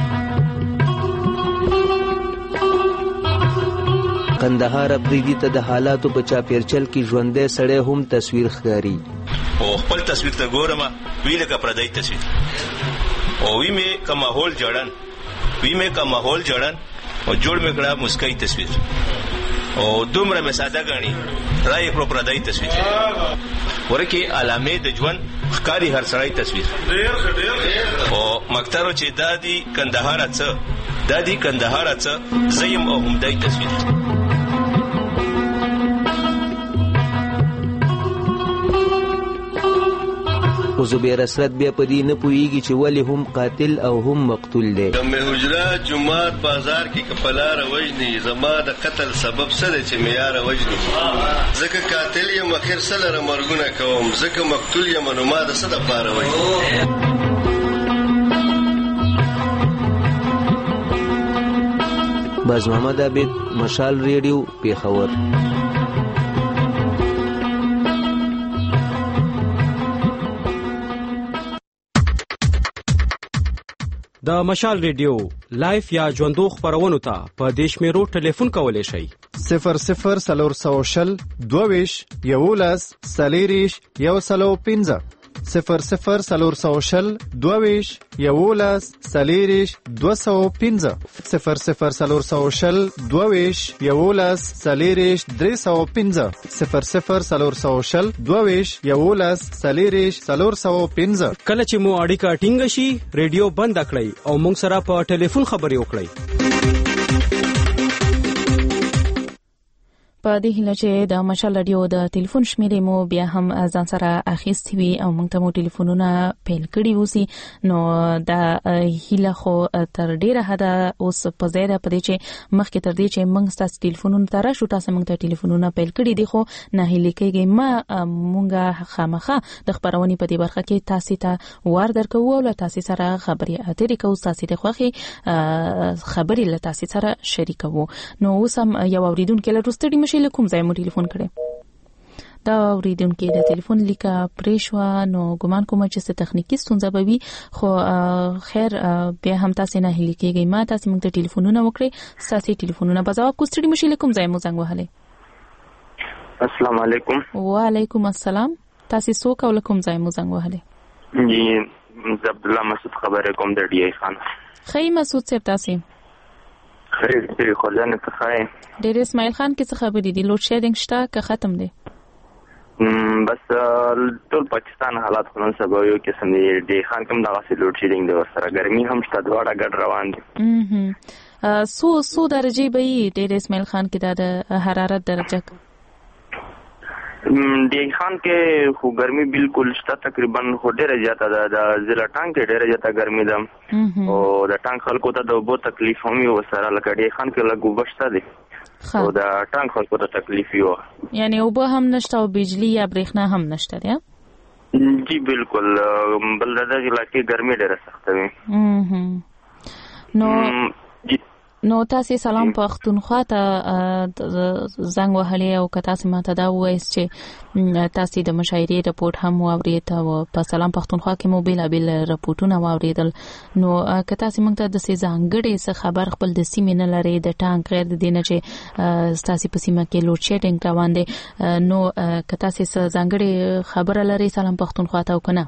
قندهار افریدي ته د حالاتو په چاپیرچل کې ژوندی سړی هم تصویر ښکاري او خپل تصویر ته ګورم وی لکه پردی تصویر او وی مې که ماحول جوړن او جوړ مې کړه مسکۍ تصویر او دومره مې ساده ګڼي رایې کړو پردی تصویر ورکې علامې د ژوند ښکاري هر سړی تصویر او مکترو چې دا دي کندهاره څه زه یم او همدای تصویر خو زبیر اسرت بیا په دې نه پوهېږي چې ولې هم قاتل او هم مقتول دی د مې حجره جومات بازار کې که په لاره وژني زما د قتل سبب څه دی چې مې یاره وژني ځکه قاتل یم اخر څه لره مرګونه کوم ځکه مقتول یم نو ما د څه دپاره وژني باز محمد عابد مشال ریډیو پیښور د مشال ریډیو لایف یا ژوندو خبرونو ته په دیش میرو ټلیفون کولی شئ 00 420 22 11 115 00 22 11 40 215 00 22 11 40 315 00 22 11 40 315. کله چې مو اړیکه ټینګه شي ریډیو بند کړئ او موږ سره په ټلیفون خبرې وکړئ. په دې هیله چې د مشال رادیو د ټلیفون شمیرې مو بیا هم ځان سره اخیستې وي او موږ ته مو ټلیفونونه پیل کړي وسی نو دا هیله خو تر ډیره حده اوس په ځای ده په دې چې مخکې تر دې چې موږ تاسو ټلیفونونه ته راشو تاسو موږ ته ټلیفونونه پیل کړي دي خو نه هیله کېږي ما موږ خامخا د خبرونې په دې برخه کې تاسو ته وار درکو او تاسو سره خبرې اترې کوو تاسو ته خوخي خبرې له تاسو سره شریکو. نو اوس هم یو اوریدونکو له روستړي کوم ځای مو ټلیفون کړي دا اوریدونکو د ټلیفون لیکه پریشوا نو ګمان کوم چې څه تخنیکی ستونزه به وي خو خیر بیا هم تاسو نه هلي کېږئ ما تاسو موږ ته ټلیفونونه وکړئ تاسو ټلیفونونه به جواب کوستړي مشي کوم ځای مو زنګ وهله. السلام علیکم. وعلیکم السلام. تاسو څوک او کوم ځای مو زنګ وهله؟ جی عبد الله مسعود خبره کوم د ډي اي خان. خی مسعود صاحب تاسو خیر دې خلانه ته ډېر اسماعیل خان کې څه خبرې دي لوډ شیډینګ شته که ختم دي؟ بس ټول پاکستان حالات خلون سبا یو قسم دی ډي خان کوم دغه سي لوډ شیډینګ د ورسره ګرمي هم شته دواړه ګډ روان دي. سو درجه به ډېر اسماعیل خان کې د حرارت درجه ډي خان کې خو ګرمي بالکل شته تقریبا خو ډېره زیاته ده د ضلع ټانګ کې ډېره زیاته ګرمي ده او د ټانګ خلکو ته د اوبو تکلیف هم یو سره لکه ډي خان کې لږ اوبه شته دي او د ټانګ خلکو ته تکلیف یو یعنی اوبه هم نشته او بجلی یا برېښنا هم نشته دی. جی بالکل بل دغه علاقې ګرمي ډېره سخته وي. نو تاسو سلام پښتونخوا ته زنګ وهلی او که تاسو ماته دا وایس چې تاسو د مشاعرې رپورټ هم واورید او په سلام پښتونخوا کې مو بیلابل رپورټونه واوریدل نو که تاسو موږ ته د ځانګړي څه خبر خپل د سیمې نه لري د ټانک غیر د دینه چې تاسو په سیمه کې لوډ شیډینګ روان دي نو که تاسو ځانګړي خبر لري سلام پښتونخوا ته وکنه؟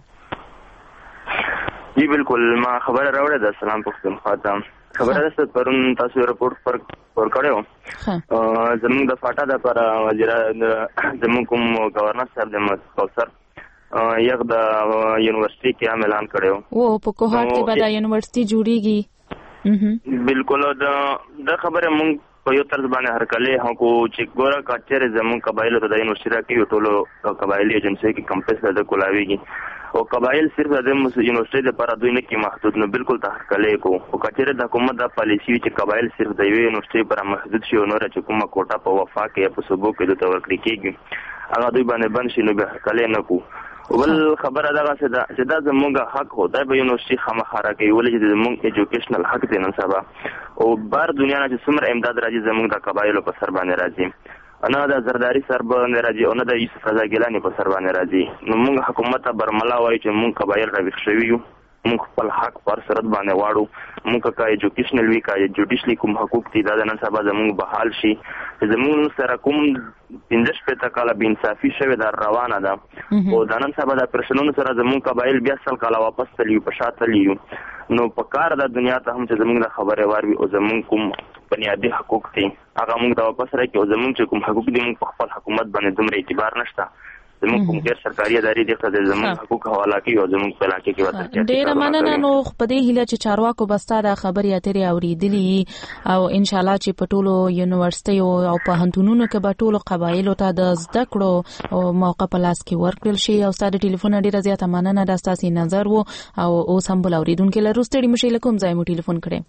جی بالکل ما خبر راوړه د سلام پښتونخوا ته خبره ده پرون تاسو رپورټ پر کړو زموږ د فاټا د پر وزیر زموږ کوم گورنر صاحب د کوثر یو د یونیورسيټي کې اعلان کړو او په کوهات کې به د یونیورسيټي جوړیږي. بالکل د خبره مونږ په یو طرز باندې هر کله هغه چې ګوره کاچره زموږ قبایل ته د یونیورسيټي کې ټولو قبایلی ایجنسی کې کمپس د کولاویږي او قبایل صرف د یونیورسيټي لپاره دوی نه کې محدود نه بالکل تحقیق کو او کچره د حکومت د پالیسی چې قبایل صرف د یونیورسيټي لپاره محدود شي او نور چې کومه کوټه په وفا کې په صوبو کې د تورکړي کېږي هغه دوی باندې بند شي نو به کله نه کو ول خبره دا چې دا زموږ حق هو دا به یونیورسيټي خامخاره کوي ولې چې زموږ ایجوکیشنل حق دی نن سبا او بار دنیا نه چې څومره امداد راځي زموږ د قبایلو په سر باندې راځي انا د زرداری سر باندې راځي او نه د یوسف رضا ګیلانی په سر باندې راځي نو موږ حکومت ته برملا وایي چې موږ قبایل راويخ شوي یو موږ خپل حق پر سرت باندې واړو موږ کا ایجوکیشنل وی کا جوډیشلی کوم حقوق دي دا نن سبا زموږ بحال شي زموږ سره کوم 15 کاله بے انصافي شوه دا روانه ده او دا نن سبا د پرشنونو سره زموږ قبایل بیا سل کاله واپس تلیو په شاته لیو نو په کار د دنیا ته هم چې زموږ د خبره واري او زموږ کوم بنیادی حقوق دي هغه موږ د واپس راکې او زموږ چې کوم حقوق دي موږ په خپل حکومت باندې دومره اعتبار نشته زموږ کوم غیر سرکاري ادارې دي چې زموږ حقوق حواله کوي او زموږ په علاقې کې وته ډېر مننه نو په دې هیله چې چارواکو بستا د خبرې اترې اوریدلې او ان شاء الله چې په ټولو یونیورسيټي او په هنتونونو کې به ټولو قبایلو ته د زده کړو او موقع په لاس کې ورکړل شي او ستاسو ټلیفون ډېر زیاته مننه د تاسو نظر وو او اوس هم بل اوریدونکو له روستړي مشي لکم ځای مو ټلیفون کړئ.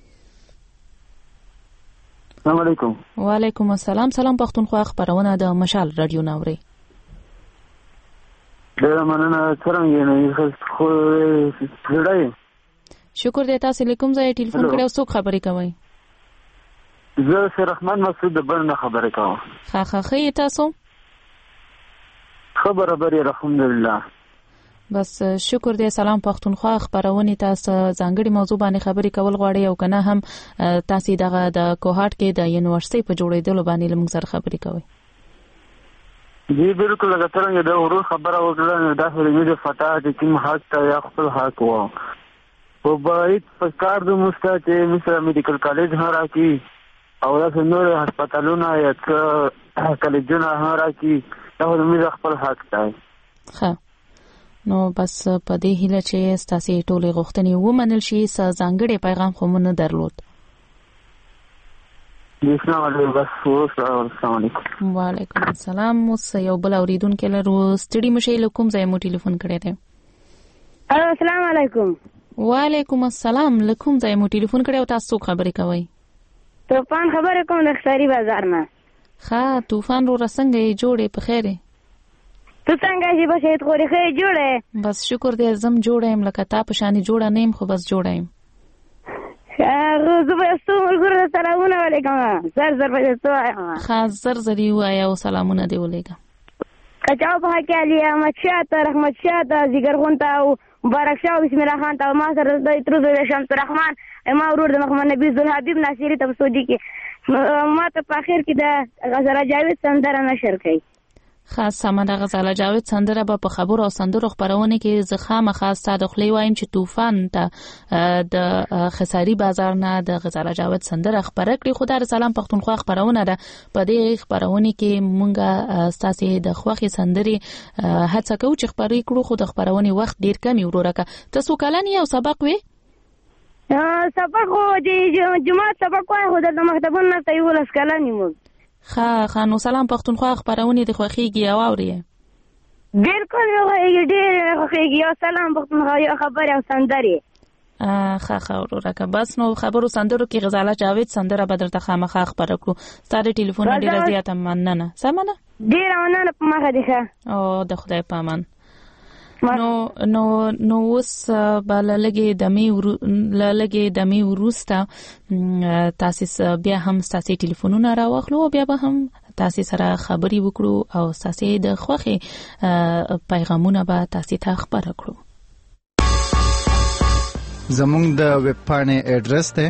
السلام علیکم. وعلیکم السلام. سلام پښتونخوا خبرونه د مشال رادیو ناوړي. ډېر مننه څنګه نه خو زړای شکر دې تاسو لیکم ځای ټلیفون کړو څوک خبرې کوي؟ زه سر رحمان مسعود د برنه خبرې کوم. خې تاسو خبره بری الحمدلله. بس شکر دې سلام پښتونخوا خبرونه تاسو ځانګړي موضوع باندې خبرې کول غواړي او کنه هم تاسو دغه د کوهات کې د یونیورسيټي په جوړېدلو باندې لمږ سره خبرې کوي. جی بالکل لکه څرنګه د ورور خبره وکړه دا هرې د فتا چې کوم حق ته یا خپل حق و او باید په کار د مستا چې مثلا میډیکل کالج هم راکړي او داسې نور هسپتالونه یا کالجونه هم راکړي دا زموږ خپل حق دی. ښه نو بس په دې هیله چې ستاسې ټولې غوښتنې ومنل شي څه ځانګړی پیغام خو مو نه درلود. السلام علیکم. وعلیکم السلام. اوس یو بل اوریدونکی لرو. ستړي مشئ له کوم ځای مو ټلیفون کړی دی؟ السلام علیکم. وعلیکم السلام. له کوم ځای مو ټلیفون کړی او تاسو خبرې کوئ؟ طوفان خبرې کوم د ښکاري بازار نه. ښه طوفان رو څنګه یې جوړې په خیر یې؟ ته څنګه یې په شهید خوري ښه یې جوړې؟ بس شکر دی زم جوړه یم لکه تا په شانې جوړه نه یم خو بس جوړه یم. زه به ستو ملګرو ته سلامونه ولیکم. زر به ستو وایم. ښه زر یې ووایه او سلامونه دې ولیږه. کچاو په حق علي احمد شاه ته رحمت شاه ته زیګرخون ته او مبارک شاه او بسم الله خان ته ما سره د تروز شمس الرحمن ما ورور د محمد نبی ذوالحبیب ناصری ته سعودي کې ما ته په اخر کې د غزاله جاوید سندره نشر کړي. خاص سمه د غزاله جاوید سندره به په خبرو او سندرو خبرونه کې زخامه خاص صادق خلی وایم چې طوفان ته د خساری بازار نه د غزاله جاوید سندره خبره کړي. خو در سلام پښتونخوا خبرونه ده په دې خبرونه کې مونږه ستاسو د خوخي سندري هڅه کوو چې خبرې کړو خو د خبرونه وخت ډیر کمی ورورکه. تاسو کلن یو سبق وي؟ سبق خو د جمعه سبق وای خو د مکتبونو ته یو لاس کلن یو. خانو سلام پښتونخوا خبرونه د خوخيږي او اوري. بالکل یو ډیر خوخيږي او سلام پښتونخوا یو خبر او سندري. ورورکه بس نو خبرو سندرو کې غزاله جاوید سندره بدر ته خامخا خبر کړو. ستاره ټلیفون ډیر زیاته مننه. سمنه ډیر مننه په مخه دي ښه. او د خدای پامان. نو اوس بللګي دمي ورسته تاسو بیا هم تاسو ټلیفونونه راوخلو بیا به هم تاسو سره خبري وکړو او تاسو د خوخي پیغامونه به تاسو ته خبر کړو. زموږ د ویب پاڼې اډرس ته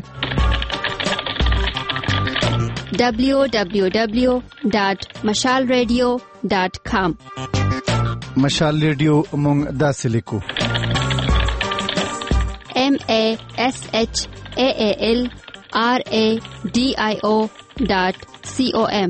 www.mashalradio.com مشال ریډیو مونږ داسې لیکو MASHALRADIO.com.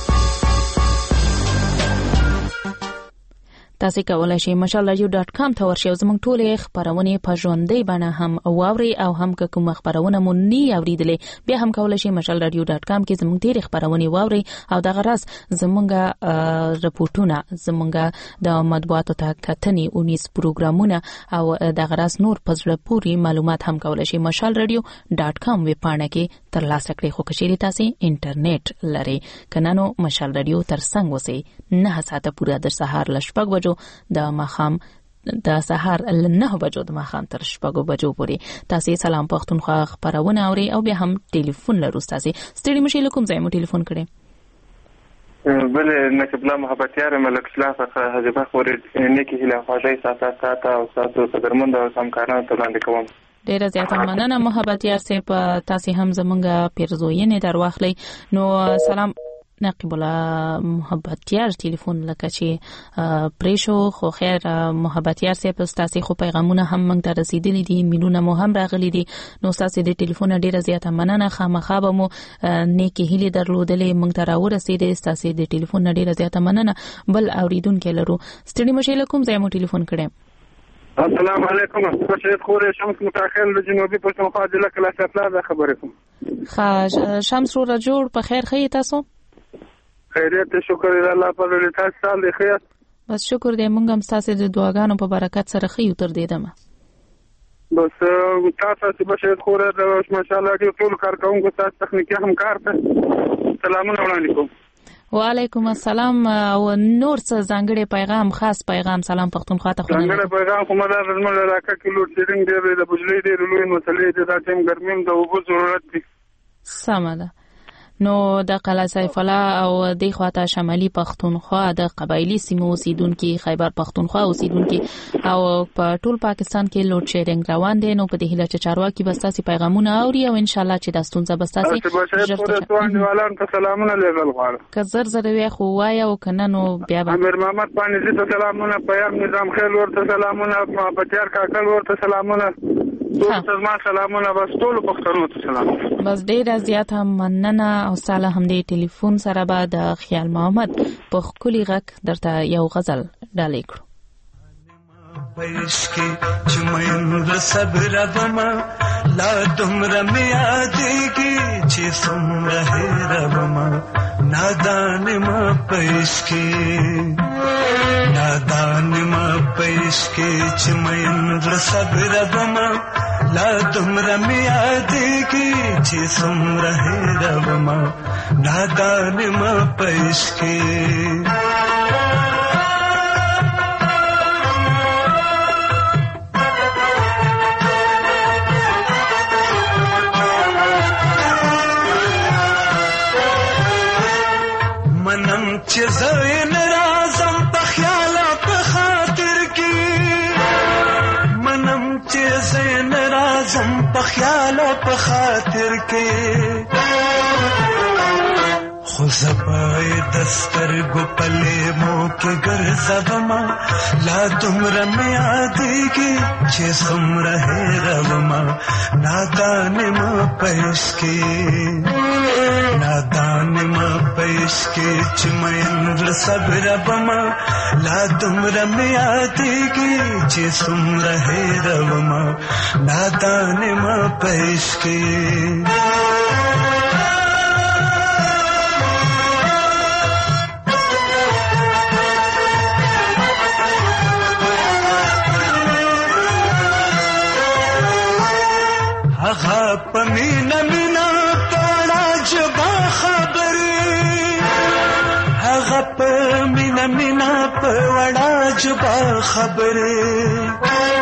تاسو کولای شئ mashalradio.com ته ورشئ زموږ ټولې خبرونه په ژوندۍ بڼه هم واوري او هم کوم خبرونه مو نه اوریدلې بیا هم کولای شئ mashalradio.com کې زموږ ډېر خبرونه واوري او دغه راز زموږ رپورټونه زموږ د مطبوعاتو ته کتنې اونیس پروګرامونه او دغه راز نور پزړه پوری معلومات هم کولای شئ mashalradio.com ویب پاڼه کې ترلاسه کړئ. خو کچېری تاسو انټرنیټ لري کنانو مشال رادیو ترڅنګ وسی 9 ساعته پورا در سهار لشپږ بجو د مخام د سهار 9 بجو د مخام تر شپږ بجو پورې تاسو سلام پښتونخوا خبرونه اوري او بیا هم ټلیفون لرو. تاسو ستړي مشي لکم ځای مو ټلیفون کړئ. بل نکب الله محبت یار ملک اسلام څخه حجبه خوري نیکی هله خواجه ساته او تاسو قدرمند او همکارانو ته وړاندې کوم. ډیره زیاته مننه محبت یار سه په تاسو هم زمونږ پیرزوینه در واخلي. نو سلام نقیب الله محبت یار ټلیفون لکه چې پریشو خو خیر محبت یار سه په تاسو خو پیغامونه هم موږ ته رسیدلي دي میلونه مو هم راغلي دي. نو تاسو د ټلیفون ډیره زیاته مننه خامخا به مو نیکی هلي درلودلې موږ ته راورسېدې. تاسو د ټلیفون ډیره زیاته مننه. بل اوریدونکو لرو ستړي مشه لکم زه مو ټلیفون کړم. السلام علیکم شهید خوري شمس متأخر له جنوبي پښتونخوا ضلع کلاس اطلاع خبرې کوم. شمس رو جوړ په خیر خې تاسو خیریت شکر الله پر تاسو سال خیر بس شکر دې مونږ هم تاسو د دعاګانو په برکت سره خې تر دې دمه بس تاسو چې شهید خوري د ماشاءالله ټول کارکونکو تاسو تخنیکی همکار ته سلامونه وړاندې کوم. وعلیکم السلام. او نور څه ځانګړي پیغام خاص پیغام سلام پښتونخوا ته خو ځانګړي پیغام کوم دا زموږ علاقه کې لوډ شیډینګ ډېر د بجلی ډېر لوی مسلې دي دا ټیم ګرمیم د اوبو ضرورت دي. سمه ده نو د قلعه سیف الله او د خواته شمالي پښتونخوا د قبایلی سیمو اوسیدونکو خیبر پښتونخوا اوسیدونکو او په ټول پاکستان کې لوډ شیډینګ روان دي. نو په دې هیله چې چارواکي بستاسي پیغامونه اوري او ان شاء الله چې د ستونزه بستاسي ژوند ته سلامونه لیږل غواړم. که زر زر وی خو وای او کنه نو بیا امیر محمد باندې ته سلامونه، پیام نظام خیل ورته سلامونه، بچار کاکل ورته سلامونه، ټول ما سلامونه، بس ټول پښتنو ته سلام. بس ډیر زیات هم مننه او ساله هم دې ټلیفون سره به د خیال محمد په خولي غک درته یو غزل ډالې کړو. پېشکي چې مېن د صبر وما لا دومره مې یادېږي چې څومره هېره وما نادان ما پېشکي نادان ما پېشکي چې مېن د صبر وما لا دومره مې یادېږي چې څومره هېره وما نادان ما پېشکي. منم چې زین رازم په خیال په خاطر کې منم چې زین رازم په خیال په خاطر کې خو زپای دستر گو پلے مو کې ګرځوما لا دومره مې یادېږي چې څومره هېروما نادان ما پېښ کې نادان ما پېښ کې چې مېن صبر بما لا دومره مې یادېږي چې څومره هېروما نادان ما پېښ کې. هغه پمینا مینا پاړه جبا خبرې هغه پمینا مینا پاړه جبا خبرې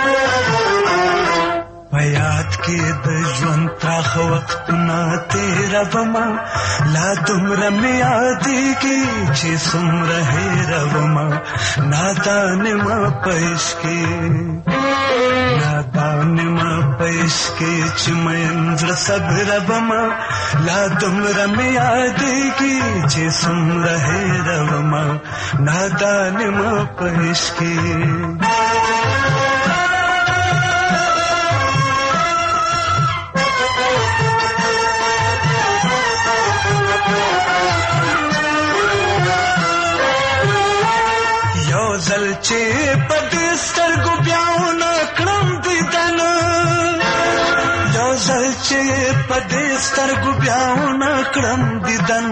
پیات کې د ژوند تاخ وختونه تیروما لا دومره مې یادېږي چې څومره هېروما نادان ما پېښ کې نادان ما پېښ کې چې مېن زړه صبر وما لا دومره مې یادېږي چې څومره هېروما نادان ما پېښ کې. زل چې په دې سترګو بیاونه کړم دیدن یو زل چې په دې سترګو بیاونه کړم دیدن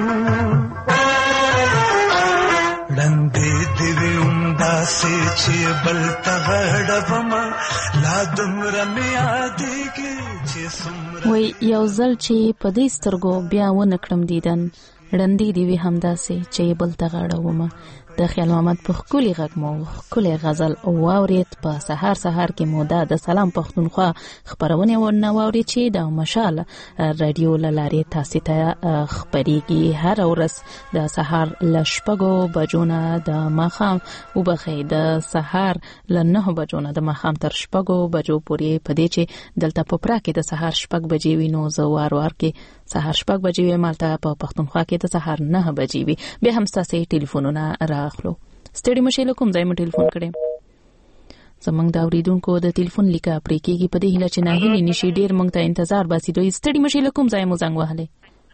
ړندې دې وي همداسې چې بل ته غړومه لا دومره مې یادېږي چې څومره وای یو زل چې په دې سترګو بیاونه کړم دیدن ړندې دې وي همداسې چې بل ته غړومه. د خیال محمد په خولي غږ مو خولي غزل او واورید په سحر کې مو د سلام پښتونخوا خبرونه ورنواوري چې د مشال رادیو لارې تاسو ته خبريږي هر ورځ د سحر لشپګو بجونه د ماخام او بخې د سحر ل9 بجونه د ماخام تر شپګو بجو پورې پدې چې دلته په پرا کې د سحر شپګ بجې وي نو زوار کې سحر شپګ بجې وي مالته په پښتونخوا کې د سحر 9 بجې وي. به هم تاسو ټلیفونونه راخلو ستړي مشه لکم ځای مو ټلیفون کړي زمنګ دا اوریدونکو د ټلیفون لیکه پرې کېږي په دې هیله چې نه هیلې نشي ډیر مونږ ته انتظار باسي دوی ستړي مشه لکم ځای مو زنګ وهلې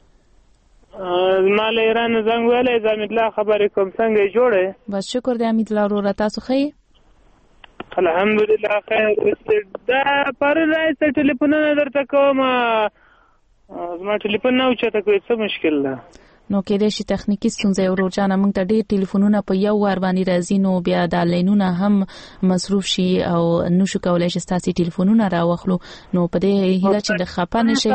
مال ایران زنګ وهلې زمید الله خبرې کوم څنګه جوړه بس شکر دې امید الله ورو تاسو خې الحمدلله خیر دا پر راځي ټلیفونونه درته کوم زما ټلیفون نه اوچته کوي څه مشکل ده نو کې د شي تخنیکی ستونزې ورو جانه موږ ته ډېر ټلیفونونه په یو وار باندې راځي نو بیا د لینونه هم مصروف شي او نو شو کولای شي تاسو ټلیفونونه راوخلو نو په دې هیله چې د خپانه شي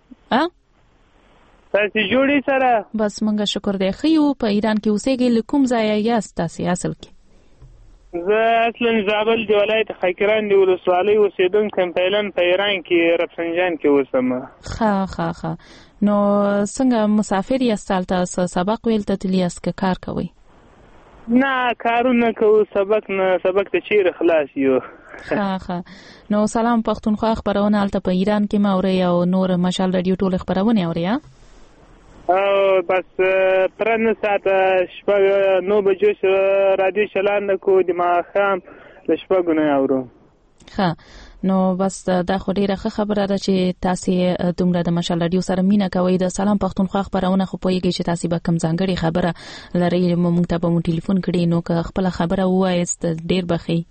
تاسو جوړی سره بس موږ شکر دی خو په ایران کې اوسېږي لکم ځای یاست تاسو اصل کې زه اصلا زابل د ولایت خیکران د ولسوالۍ اوسېدونکی پیلن په ایران کې رفسنجان کې اوسم. ښه نو څنګه مسافر یاست هلته سبق ویل ته تللي یاست که کار کوئ؟ نه کارونه کوو، سبق ته چیرې خلاص یو. ښه نو سلام پښتونخوا خپرونه هلته په ایران کې م اورئ او نور مشال راډیو ټولې خپرونې اورئ؟ بس پرنه ساعته شپږ 9 بجو راډیو چلند کوو، د ماښام له 6 نه اورو. ښه نو بس دا خو ډیره ښه خبره ده چې تاسې دومره د مشال راډیو سره مینه کوئ. د سلام پښتونخوا خپرونه خو پوهیږئ چې تاسې به کوم ځانګړې خبره لرئ، موږ ته به مو ټلیفون کړي، نو که خپله خبره ووایاست ډیر به ښه.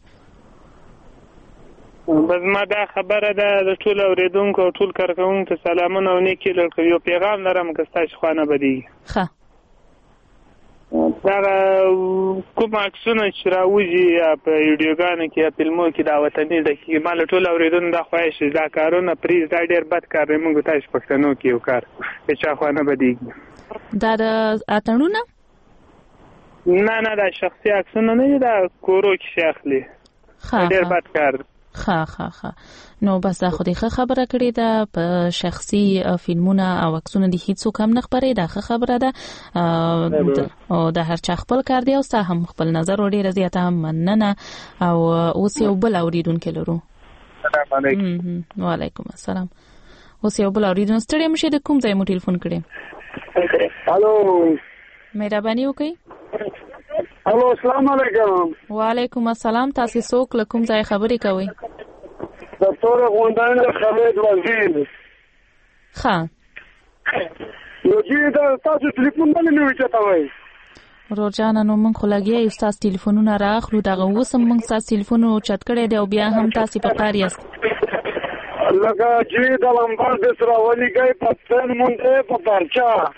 بس ما دا خبره ده د ټول اوریدونکو او ټول کارکوونکو ته سلامونه او نیکي لرم. یو پیغام لرم که ستاسو خوا نه بدیږي. ښه دا کوم عکسونه چې راوځي په ویډیوګانو کې یا فلمو کې دا وطني ده کې ما له ټول اوریدونکو دا خواهش دا کارونه پریز دا ډیر بد کار دی. موږ تاسو پښتنو کې یو کار چې چا خوا نه بدیږي. دا د اتڼونه نه دا شخصي عکسونه نه دي، دا کورو کې شاخلي. ډیر بد کار. ښه نو بس دا خو دې ښه خبره کړې ده. په شخصي فلمونه او عکسونه دې هیڅوک هم نه خپروي، دا ښه خبره ده او د هر چا خپل کار دی او ستا هم خپل نظر ډېره زیاته هم مننه. او اوس یو بل اورېدونکی لرو. السلام علیکم. وعلیکم السلام. اوس یو بل اورېدونکی ستړی مشئ، د کوم ځای مو ټلیفون کړی؟ الو مهرباني وکړئ. الو السلام علیکم. وعلیکم السلام. تاسو څوک له کوم ځای خبرې کوئ؟ دکتور غوندان خالد وزیر. ښه نو جی دا تاسو ټلیفون باندې نو چتاوي روزانه نو موږ خو لګیا یو تاسو ټلیفونونه راخلو، دغه اوس هم موږ تاسو ټلیفون چت کړی دی او بیا هم تاسو په کار یاست. لکه جی د لمبر د سره ولي گئی پښتون مونږه په پرچا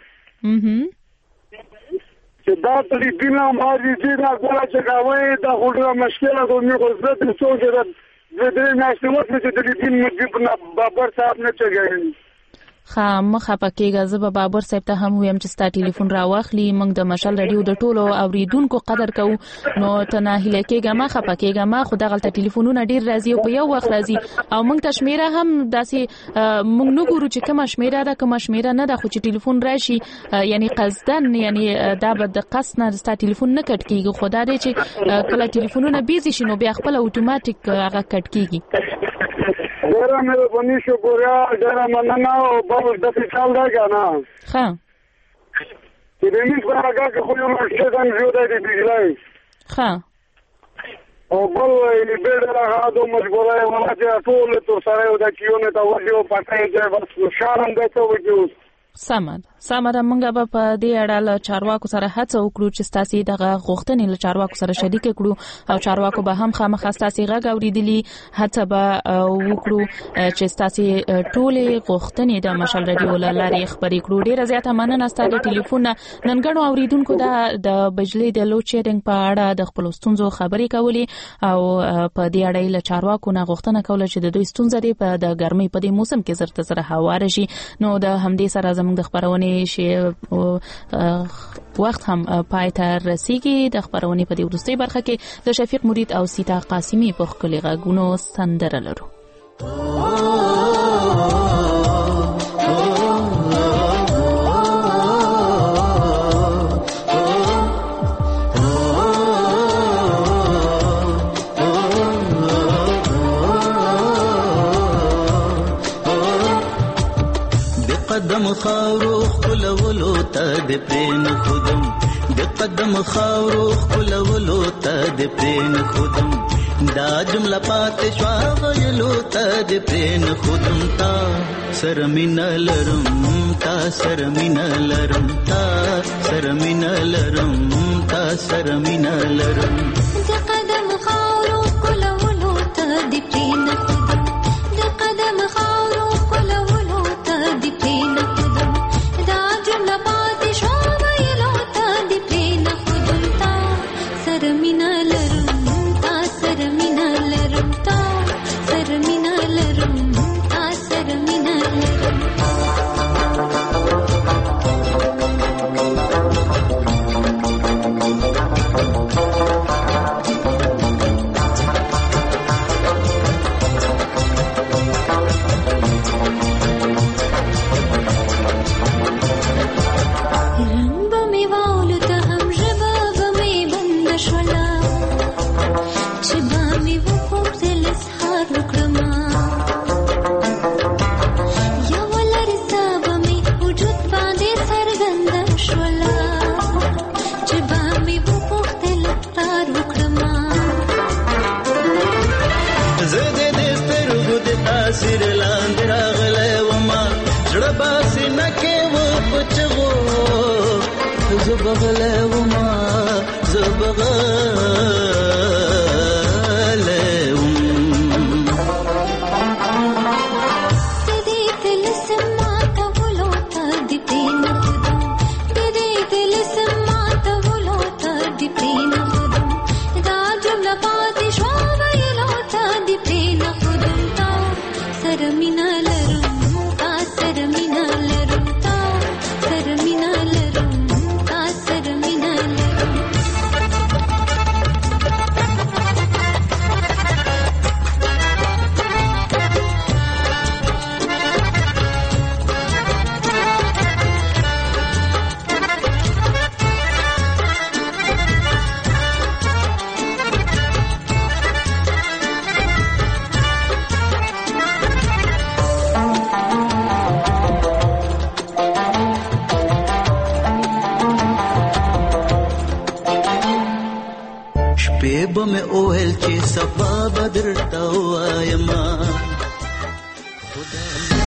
چې دا ټلیفون ماري چې دا ګوره چې کاوي دا خورا مشکله کوي. خو زه د څو ځله د دې ناشته وته چې د ټلیفون مې بابر صاحب نه چګي. ښه مخه پکېږه، زه به بابر صاحب ته هم ویم چې ستا ټلیفون راواخلي. موږ د مشال راډیو د ټولو اوریدونکو قدر کوو، نو ته ناهیله کېږه، مخه پکېږه. ما خو دغلته ټلیفونونه ډیر راځي او په یو وخت راځي او موږ ته شمیره هم داسې موږ نه ګورو چې کومه شمیره ده کومه شمیره نه ده، خو چې ټلیفون راشي یعنی قصدن یعنی دا به د قصد نه ستا ټلیفون نه کټ کېږي. خو دا دی چې کله ټلیفونونه بیزي شي نو بیا خپله اتوماتیک هغه کټ کېږي. ډیره مهرباني شکریه، ډیره مننه او بل د فیصل دا کنه. ښه چې د میز برګه کې خو یو مشکل زیاده دی بجلی. ښه او بل بیډ راغادو مجبورای ولا چې ټول تر سره یو د کیونه تا وځو پټای دی بس شارم دی ته وځو. سمه ده موږ به په دې اړه له چارواکو سره هڅه وکړو چې ستاسې دغه غوښتنې له چارواکو سره شریکې کړو او چارواکو به هم خامخا ستاسې غږ اورېدلي. هڅه به وکړو چې ستاسې ټولې غوښتنې د مشال راډیو له لارې خپرې کړو. ډېره زیاته مننه ستا د ټلیفون نه. نن ګڼو اوریدونکو د بجلۍ د لوډ شیډینګ په اړه د خپلو ستونزو خبرې کولې او په دې اړه له چارواکو نه غوښتنه کوله چې د دوی ستونزه دې په د ګرمۍ په دې موسم کې زر تر زره هواره شي. نو د همدې سره زموږ د خپرونې وخت هم پای ته رسیږي. د خبرونې په دې وروستۍ برخه کې د شفیق مرید او سیتا قاسمی په ښکلي غږونو سندره لرو. قدم خاورو خلولو ته د پرین خودم د قدم خاورو خلولو ته د پرین خودم دا جمله پاتې شوا ویلو ته د پرین خودم تا سرمین لرم تا سرمین لرم تا سرمین لرم تا سرمین لرم د قدم خاورو خلولو ته د پرین خودم د قدم خاورو خلولو ته د پرین خودم دا جمله پاتې شوا ویلو ته د پرین خودم تا سرمین لرم تا سرمین لرم تا سرمین لرم تا سرمین لرم سینه کې و پچغو زبغله وما زبغله به مې اوهل چې صفا بدر تا وایما